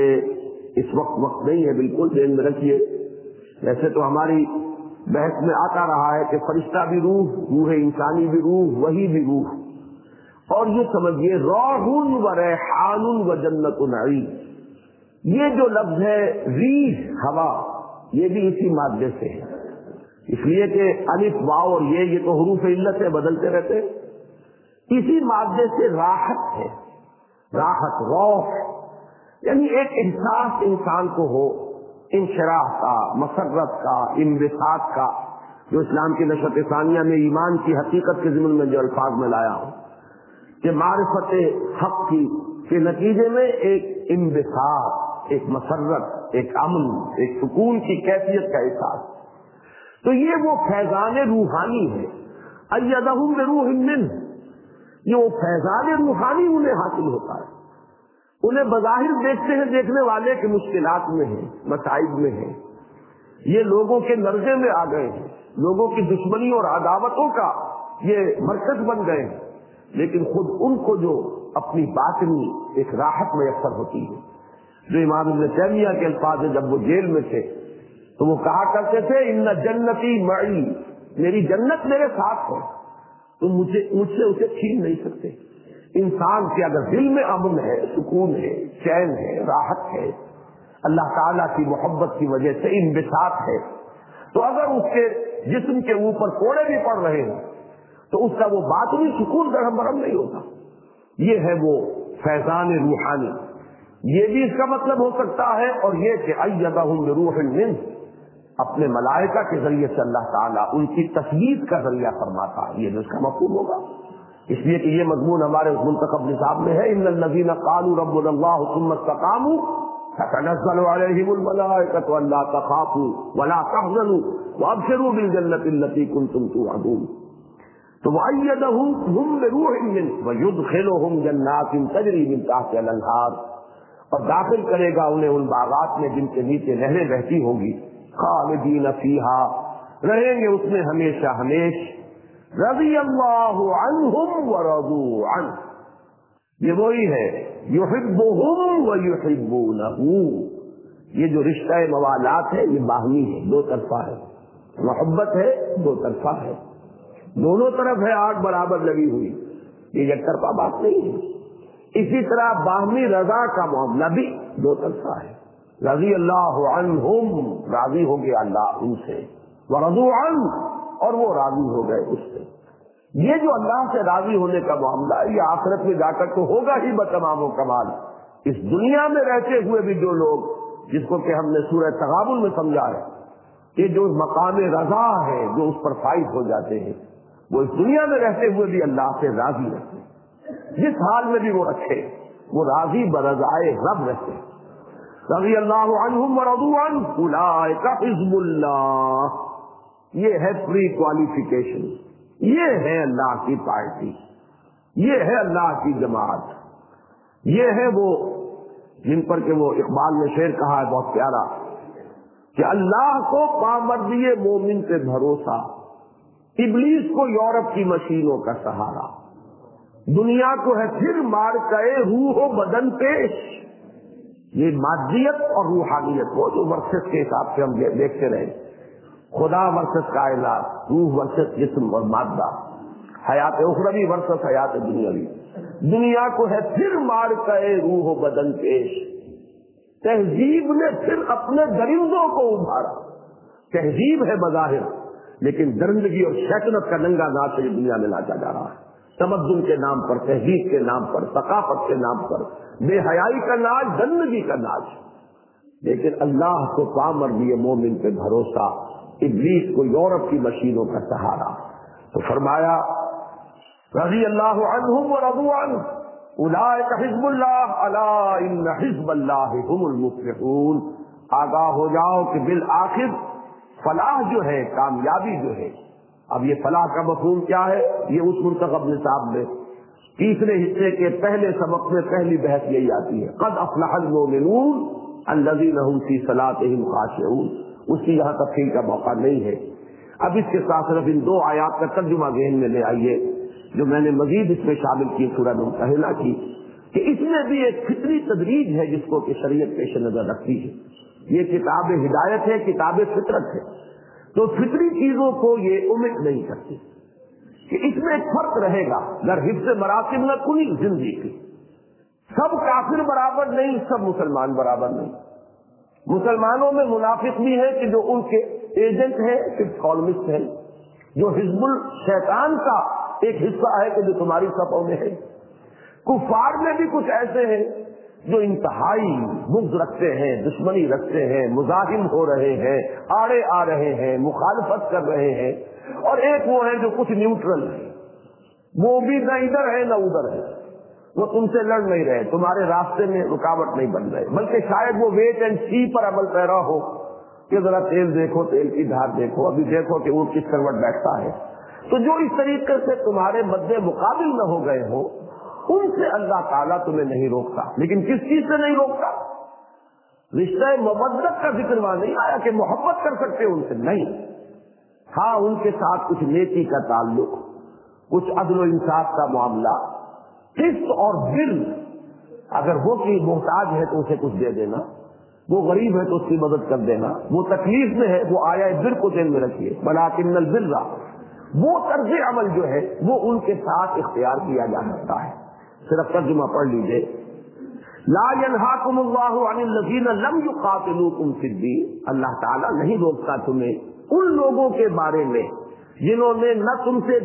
یہ اس وقت نہیں ہے، بالکل ذہن میں رکھیے، ویسے تو ہماری بحث میں آتا رہا ہے کہ فرشتہ بھی روح انسانی بھی روح، وہی بھی روح، اور یہ سمجھیے روح و ریحان و جنت نعیم، یہ جو لفظ ہے ریح، ہوا، یہ بھی اسی مادے سے ہے، اس لیے کہ الف واو اور یہ تو حروف علت سے بدلتے رہتے، اسی مادے سے راحت ہے، راحت، روح، یعنی ایک احساس انسان کو ہو انشراح کا، مسرت کا، انبساط کا، جو اسلام کی نشأت ثانیہ میں ایمان کی حقیقت کے ضمن میں جو الفاظ میں لایا ہوں کہ معرفت حق کی کے نتیجے میں ایک انبساط، ایک مسرت، ایک امن، ایک سکون کی کیفیت کا احساس، تو یہ وہ فیضان روحانی ہے۔ ایدہم بروح منہ، یہ وہ فیضان روحانی انہیں حاصل ہوتا ہے۔ انہیں بظاہر دیکھتے ہیں دیکھنے والے کہ مشکلات میں ہیں، مصائب میں ہیں، یہ لوگوں کے نرجے میں آ گئے ہیں، لوگوں کی دشمنی اور عداوتوں کا یہ مرکز بن گئے ہیں، لیکن خود ان کو جو اپنی باطنی ایک راحت میسر ہوتی ہے، جو امام ابن تیمیہ کے الفاظ ہیں، جب وہ جیل میں تھے تو وہ کہا کرتے تھے ان جنتی معی، میری جنت میرے ساتھ ہے، تم مجھ سے اسے چھین نہیں سکتے۔ انسان کے اگر دل میں امن ہے، سکون ہے، چین ہے، راحت ہے، اللہ تعالیٰ کی محبت کی وجہ سے انبساط ہے، تو اگر اس کے جسم کے اوپر کوڑے بھی پڑ رہے ہیں تو اس کا وہ باطنی سکون درہم برہم نہیں ہوتا۔ یہ ہے وہ فیضان روحانی، یہ بھی اس کا مطلب ہو سکتا ہے، اور یہ کہ ایدہم بروح منہ، اپنے ملائکہ کے ذریعے سے اللہ تعالیٰ ان کی تثبیت کا ذریعہ فرماتا ہے، یہ بھی اس کا مفہوم ہوگا، اس لیے کہ یہ مضمون ہمارے اس منتخب نصاب میں ہے، ان الذین قالوا ربنا اللہ ثم استقاموا تتنزل علیہم الملائکۃ الا تخافوا ولا تحزنوا وابشروا بالجنۃ التي كنتم توعدون، تو وأیدہم بروح منہ ویدخلہم جنات تجری من تحتها الانہار، اور داخل کرے گا انہیں ان باغات میں جن کے نیچے نہریں بہتی ہوں گی، خالدین فیہا، رہیں گے اس میں ہمیشہ ہمیش، رضی اللہ عنہم ورضوا عنہ، یہ وہی ہے یحبہم ویحبونہ، یہ جو رشتہ موالات ہے یہ باہمی ہے، دو طرفہ ہے، محبت ہے دو طرفہ ہے، دونوں طرف ہے آگ برابر لگی ہوئی، یہ ایک طرفہ بات نہیں ہے۔ اسی طرح باہمی رضا کا معاملہ بھی دو طرفہ ہے، رضی اللہ عنہم، راضی ہو گیا اللہ ان سے، ورضوا عنہ، اور وہ راضی ہو گئے اس سے۔ یہ جو اللہ سے راضی ہونے کا معاملہ ہے یہ آخرت میں جا کر تو ہوگا ہی بتمام و کمال۔ اس دنیا میں رہتے ہوئے بھی جو لوگ، جس کو کہ ہم نے سورہ تغابن میں سمجھا ہے کہ جو مقام رضا ہے جو اس پر فائز ہو جاتے ہیں، وہ اس دنیا میں رہتے ہوئے بھی اللہ سے راضی رہتے ہیں، جس حال میں بھی وہ رکھے وہ راضی برضائے رب رہتے۔ رضی اللہ عنہم ورضوا عنہ اولئک حزب اللہ، یہ ہے پری کوالیفیکیشن، یہ ہے اللہ کی پارٹی، یہ ہے اللہ کی جماعت، یہ ہے وہ جن پر کہ وہ اقبال نے شعر کہا ہے بہت پیارا کہ اللہ کو پامردی مومن پہ بھروسہ، ابلیس کو یورپ کی مشینوں کا سہارا، دنیا کو ہے پھر مار کئے روح و بدن پیش۔ یہ مادیت اور روحانیت وہ جو ورسز کے حساب سے ہم دیکھتے رہے، خدا ورسز کائنات، روح ورسز جسم اور مادہ، حیات اخروی ورسز حیات دنیاوی، دنیا کو ہے پھر مار کئے روح و بدن پیش۔ تہذیب نے پھر اپنے درندوں کو ابھارا، تہذیب ہے بظاہر لیکن درندگی اور شیطنت کا ننگا ناچ یہ دنیا میں ناچا جا رہا ہے، تمدن کے نام پر، تہذیب کے نام پر، ثقافت کے نام پر، بے حیائی کا ناچ، درندگی کا ناچ۔ لیکن اللہ کو پامردی مومن پہ بھروسہ، ابلیس کو یورپ کی مشینوں کا سہارا۔ تو فرمایا رضی اللہ عنہم ورضوا عنہ اولئک حزب اللہ الا ان حزب اللہ هم المفلحون، آگاہ ہو جاؤ کہ بالآخر فلاح جو ہے، کامیابی جو ہے۔ اب یہ فلاح کا مفہوم کیا ہے؟ یہ اس منتخب نصاب میں تیسرے حصے کے پہلے سبق میں پہلی بحث یہی آتی ہے، قد افلح المؤمنون الذین هم فی صلاتهم خاشعون۔ اس کی یہاں تفصیل کا موقع نہیں ہے۔ اب اس کے ساتھ صرف ان دو آیات کا ترجمہ ذہن میں لے آئیے جو میں نے مزید اس میں شامل کی سورہ ممتحنہ کی، کہ اس میں بھی ایک فطری تدریج ہے جس کو کہ شریعت پیش نظر رکھتی ہے۔ یہ کتاب ہدایت ہے، کتاب فطرت ہے، تو فطری چیزوں کو یہ امٹ نہیں کرتی کہ اس میں ایک فرق رہے گا، اگر حفظ مراتب نہ کنی زندگی کی، سب کافر برابر نہیں، سب مسلمان برابر نہیں۔ مسلمانوں میں منافق بھی ہے کہ جو ان کے ایجنٹ ہیں، ففتھ کالمسٹ ہیں، جو حزب الشیطان کا ایک حصہ ہے کہ جو تمہاری صفوں میں ہے۔ کفار میں بھی کچھ ایسے ہیں جو انتہائی بغض رکھتے ہیں، دشمنی رکھتے ہیں، مزاحم ہو رہے ہیں، آڑے آ رہے ہیں، مخالفت کر رہے ہیں، اور ایک وہ ہے جو کچھ نیوٹرل ہے، وہ بھی نہ ادھر ہے نہ ادھر ہے، وہ تم سے لڑ نہیں رہے، تمہارے راستے میں رکاوٹ نہیں بن رہے، بلکہ شاید وہ ویٹ اینڈ سی پر عمل پیرا ہو کہ ذرا تیل دیکھو، تیل کی دھار دیکھو، ابھی دیکھو کہ اونٹ کس کروٹ بیٹھتا ہے۔ تو جو اس طریقے سے تمہارے مد مقابل نہ ہو گئے ہو، ان سے اللہ تعالیٰ تمہیں نہیں روکتا۔ لیکن کس چیز سے نہیں روکتا؟ رشتہ مودت کا ذکر وہاں نہیں آیا کہ محبت کر سکتے ان سے، نہیں، ہاں ان کے ساتھ کچھ نیکی کا تعلق، کچھ عدل و انصاف کا معاملہ، قسط اور بر، اگر وہ کوئی محتاج ہے تو اسے کچھ دے دینا، وہ غریب ہے تو اس کی مدد کر دینا، وہ تکلیف میں ہے وہ آیا بر کو دل میں رکھیے، ولکن البر، وہ طرز عمل جو ہے وہ ان کے ساتھ اختیار کیا جا سکتا ہے۔ صرف ترجمہ پڑھ لیجئے، لا ينهاكم الله عن الذين لم يقاتلوكم في الدين، اللہ تعالیٰ نہیں روکتا تمہیں ان لوگوں کے بارے میں جنہوں نے نہ تم سے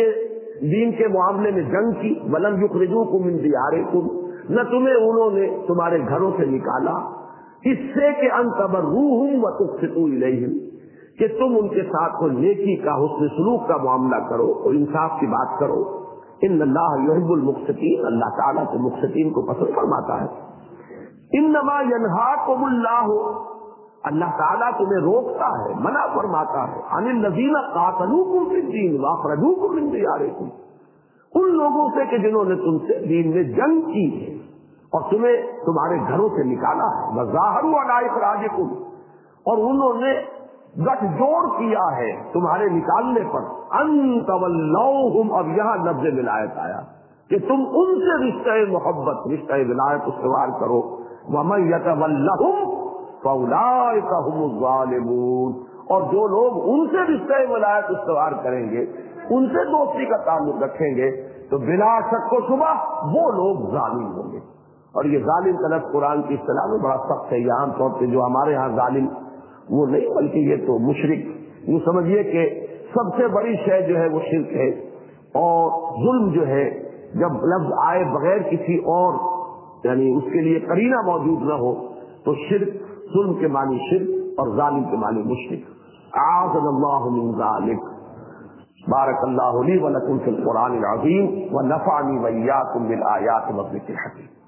دین کے معاملے میں جنگ کی، ولم يخرجوكم من دياركم، نہ تمہیں انہوں نے تمہارے گھروں سے نکالا، اس سے کہ ان تبروهم وتقسطوا الیہم، کہ تم ان کے ساتھ کو نیکی کا، حسن سلوک کا معاملہ کرو اور انصاف کی بات کرو۔ ان اللہ یحب المقسطین، اللہ تعالیٰ تو مقسطین کو پسند فرماتا ہے۔ انما ینہاکم اللہ، اللہ تعالیٰ تمہیں روکتا ہے، منع فرماتا ہے، عن الذین قاتلوکم فی الدین واخرجوکم من دیارکم، ان لوگوں سے کہ جنہوں نے تم سے دین میں جنگ کی ہے اور تمہیں تمہارے گھروں سے نکالا ہے، وظاہروا علی اخراجکم، اور انہوں نے گٹھ جوڑ کیا ہے تمہارے نکالنے پر، ان تولوہم، اب یہاں لفظ ولایت آیا کہ تم ان سے رشتہ محبت، رشتہ ولایت استوار کرو. وَمَن يَتَوَلَّهُمْ فَأُولَٰئِكَ هُمُ الظَّالِمُونَ، اور جو لوگ ان سے رشتہ ولایت استوار کریں گے، ان سے دوستی کا تعلق رکھیں گے، تو بلا شک و شبہ وہ لوگ ظالم ہوں گے. اور یہ ظالم کا لفظ قرآن کی اصطلاح میں بڑا سخت ہے. یہ عام طور پہ جو ہمارے ہاں ظالم وہ نہیں، بلکہ یہ تو مشرک. یوں سمجھیے کہ سب سے بڑی شے جو ہے وہ شرک ہے. اور ظلم جو ہے جب لفظ آئے بغیر کسی اور یعنی اس کے لیے قرینہ موجود نہ ہو تو شرک، ظلم کے معنی شرک اور ظالم کے معنی مشرک. اعاذنا اللہ من ذلک. بارک اللہ لی و لکم فی القرآن العظیم و نفعنی و ایاکم بالآیات والذکر الحکیم.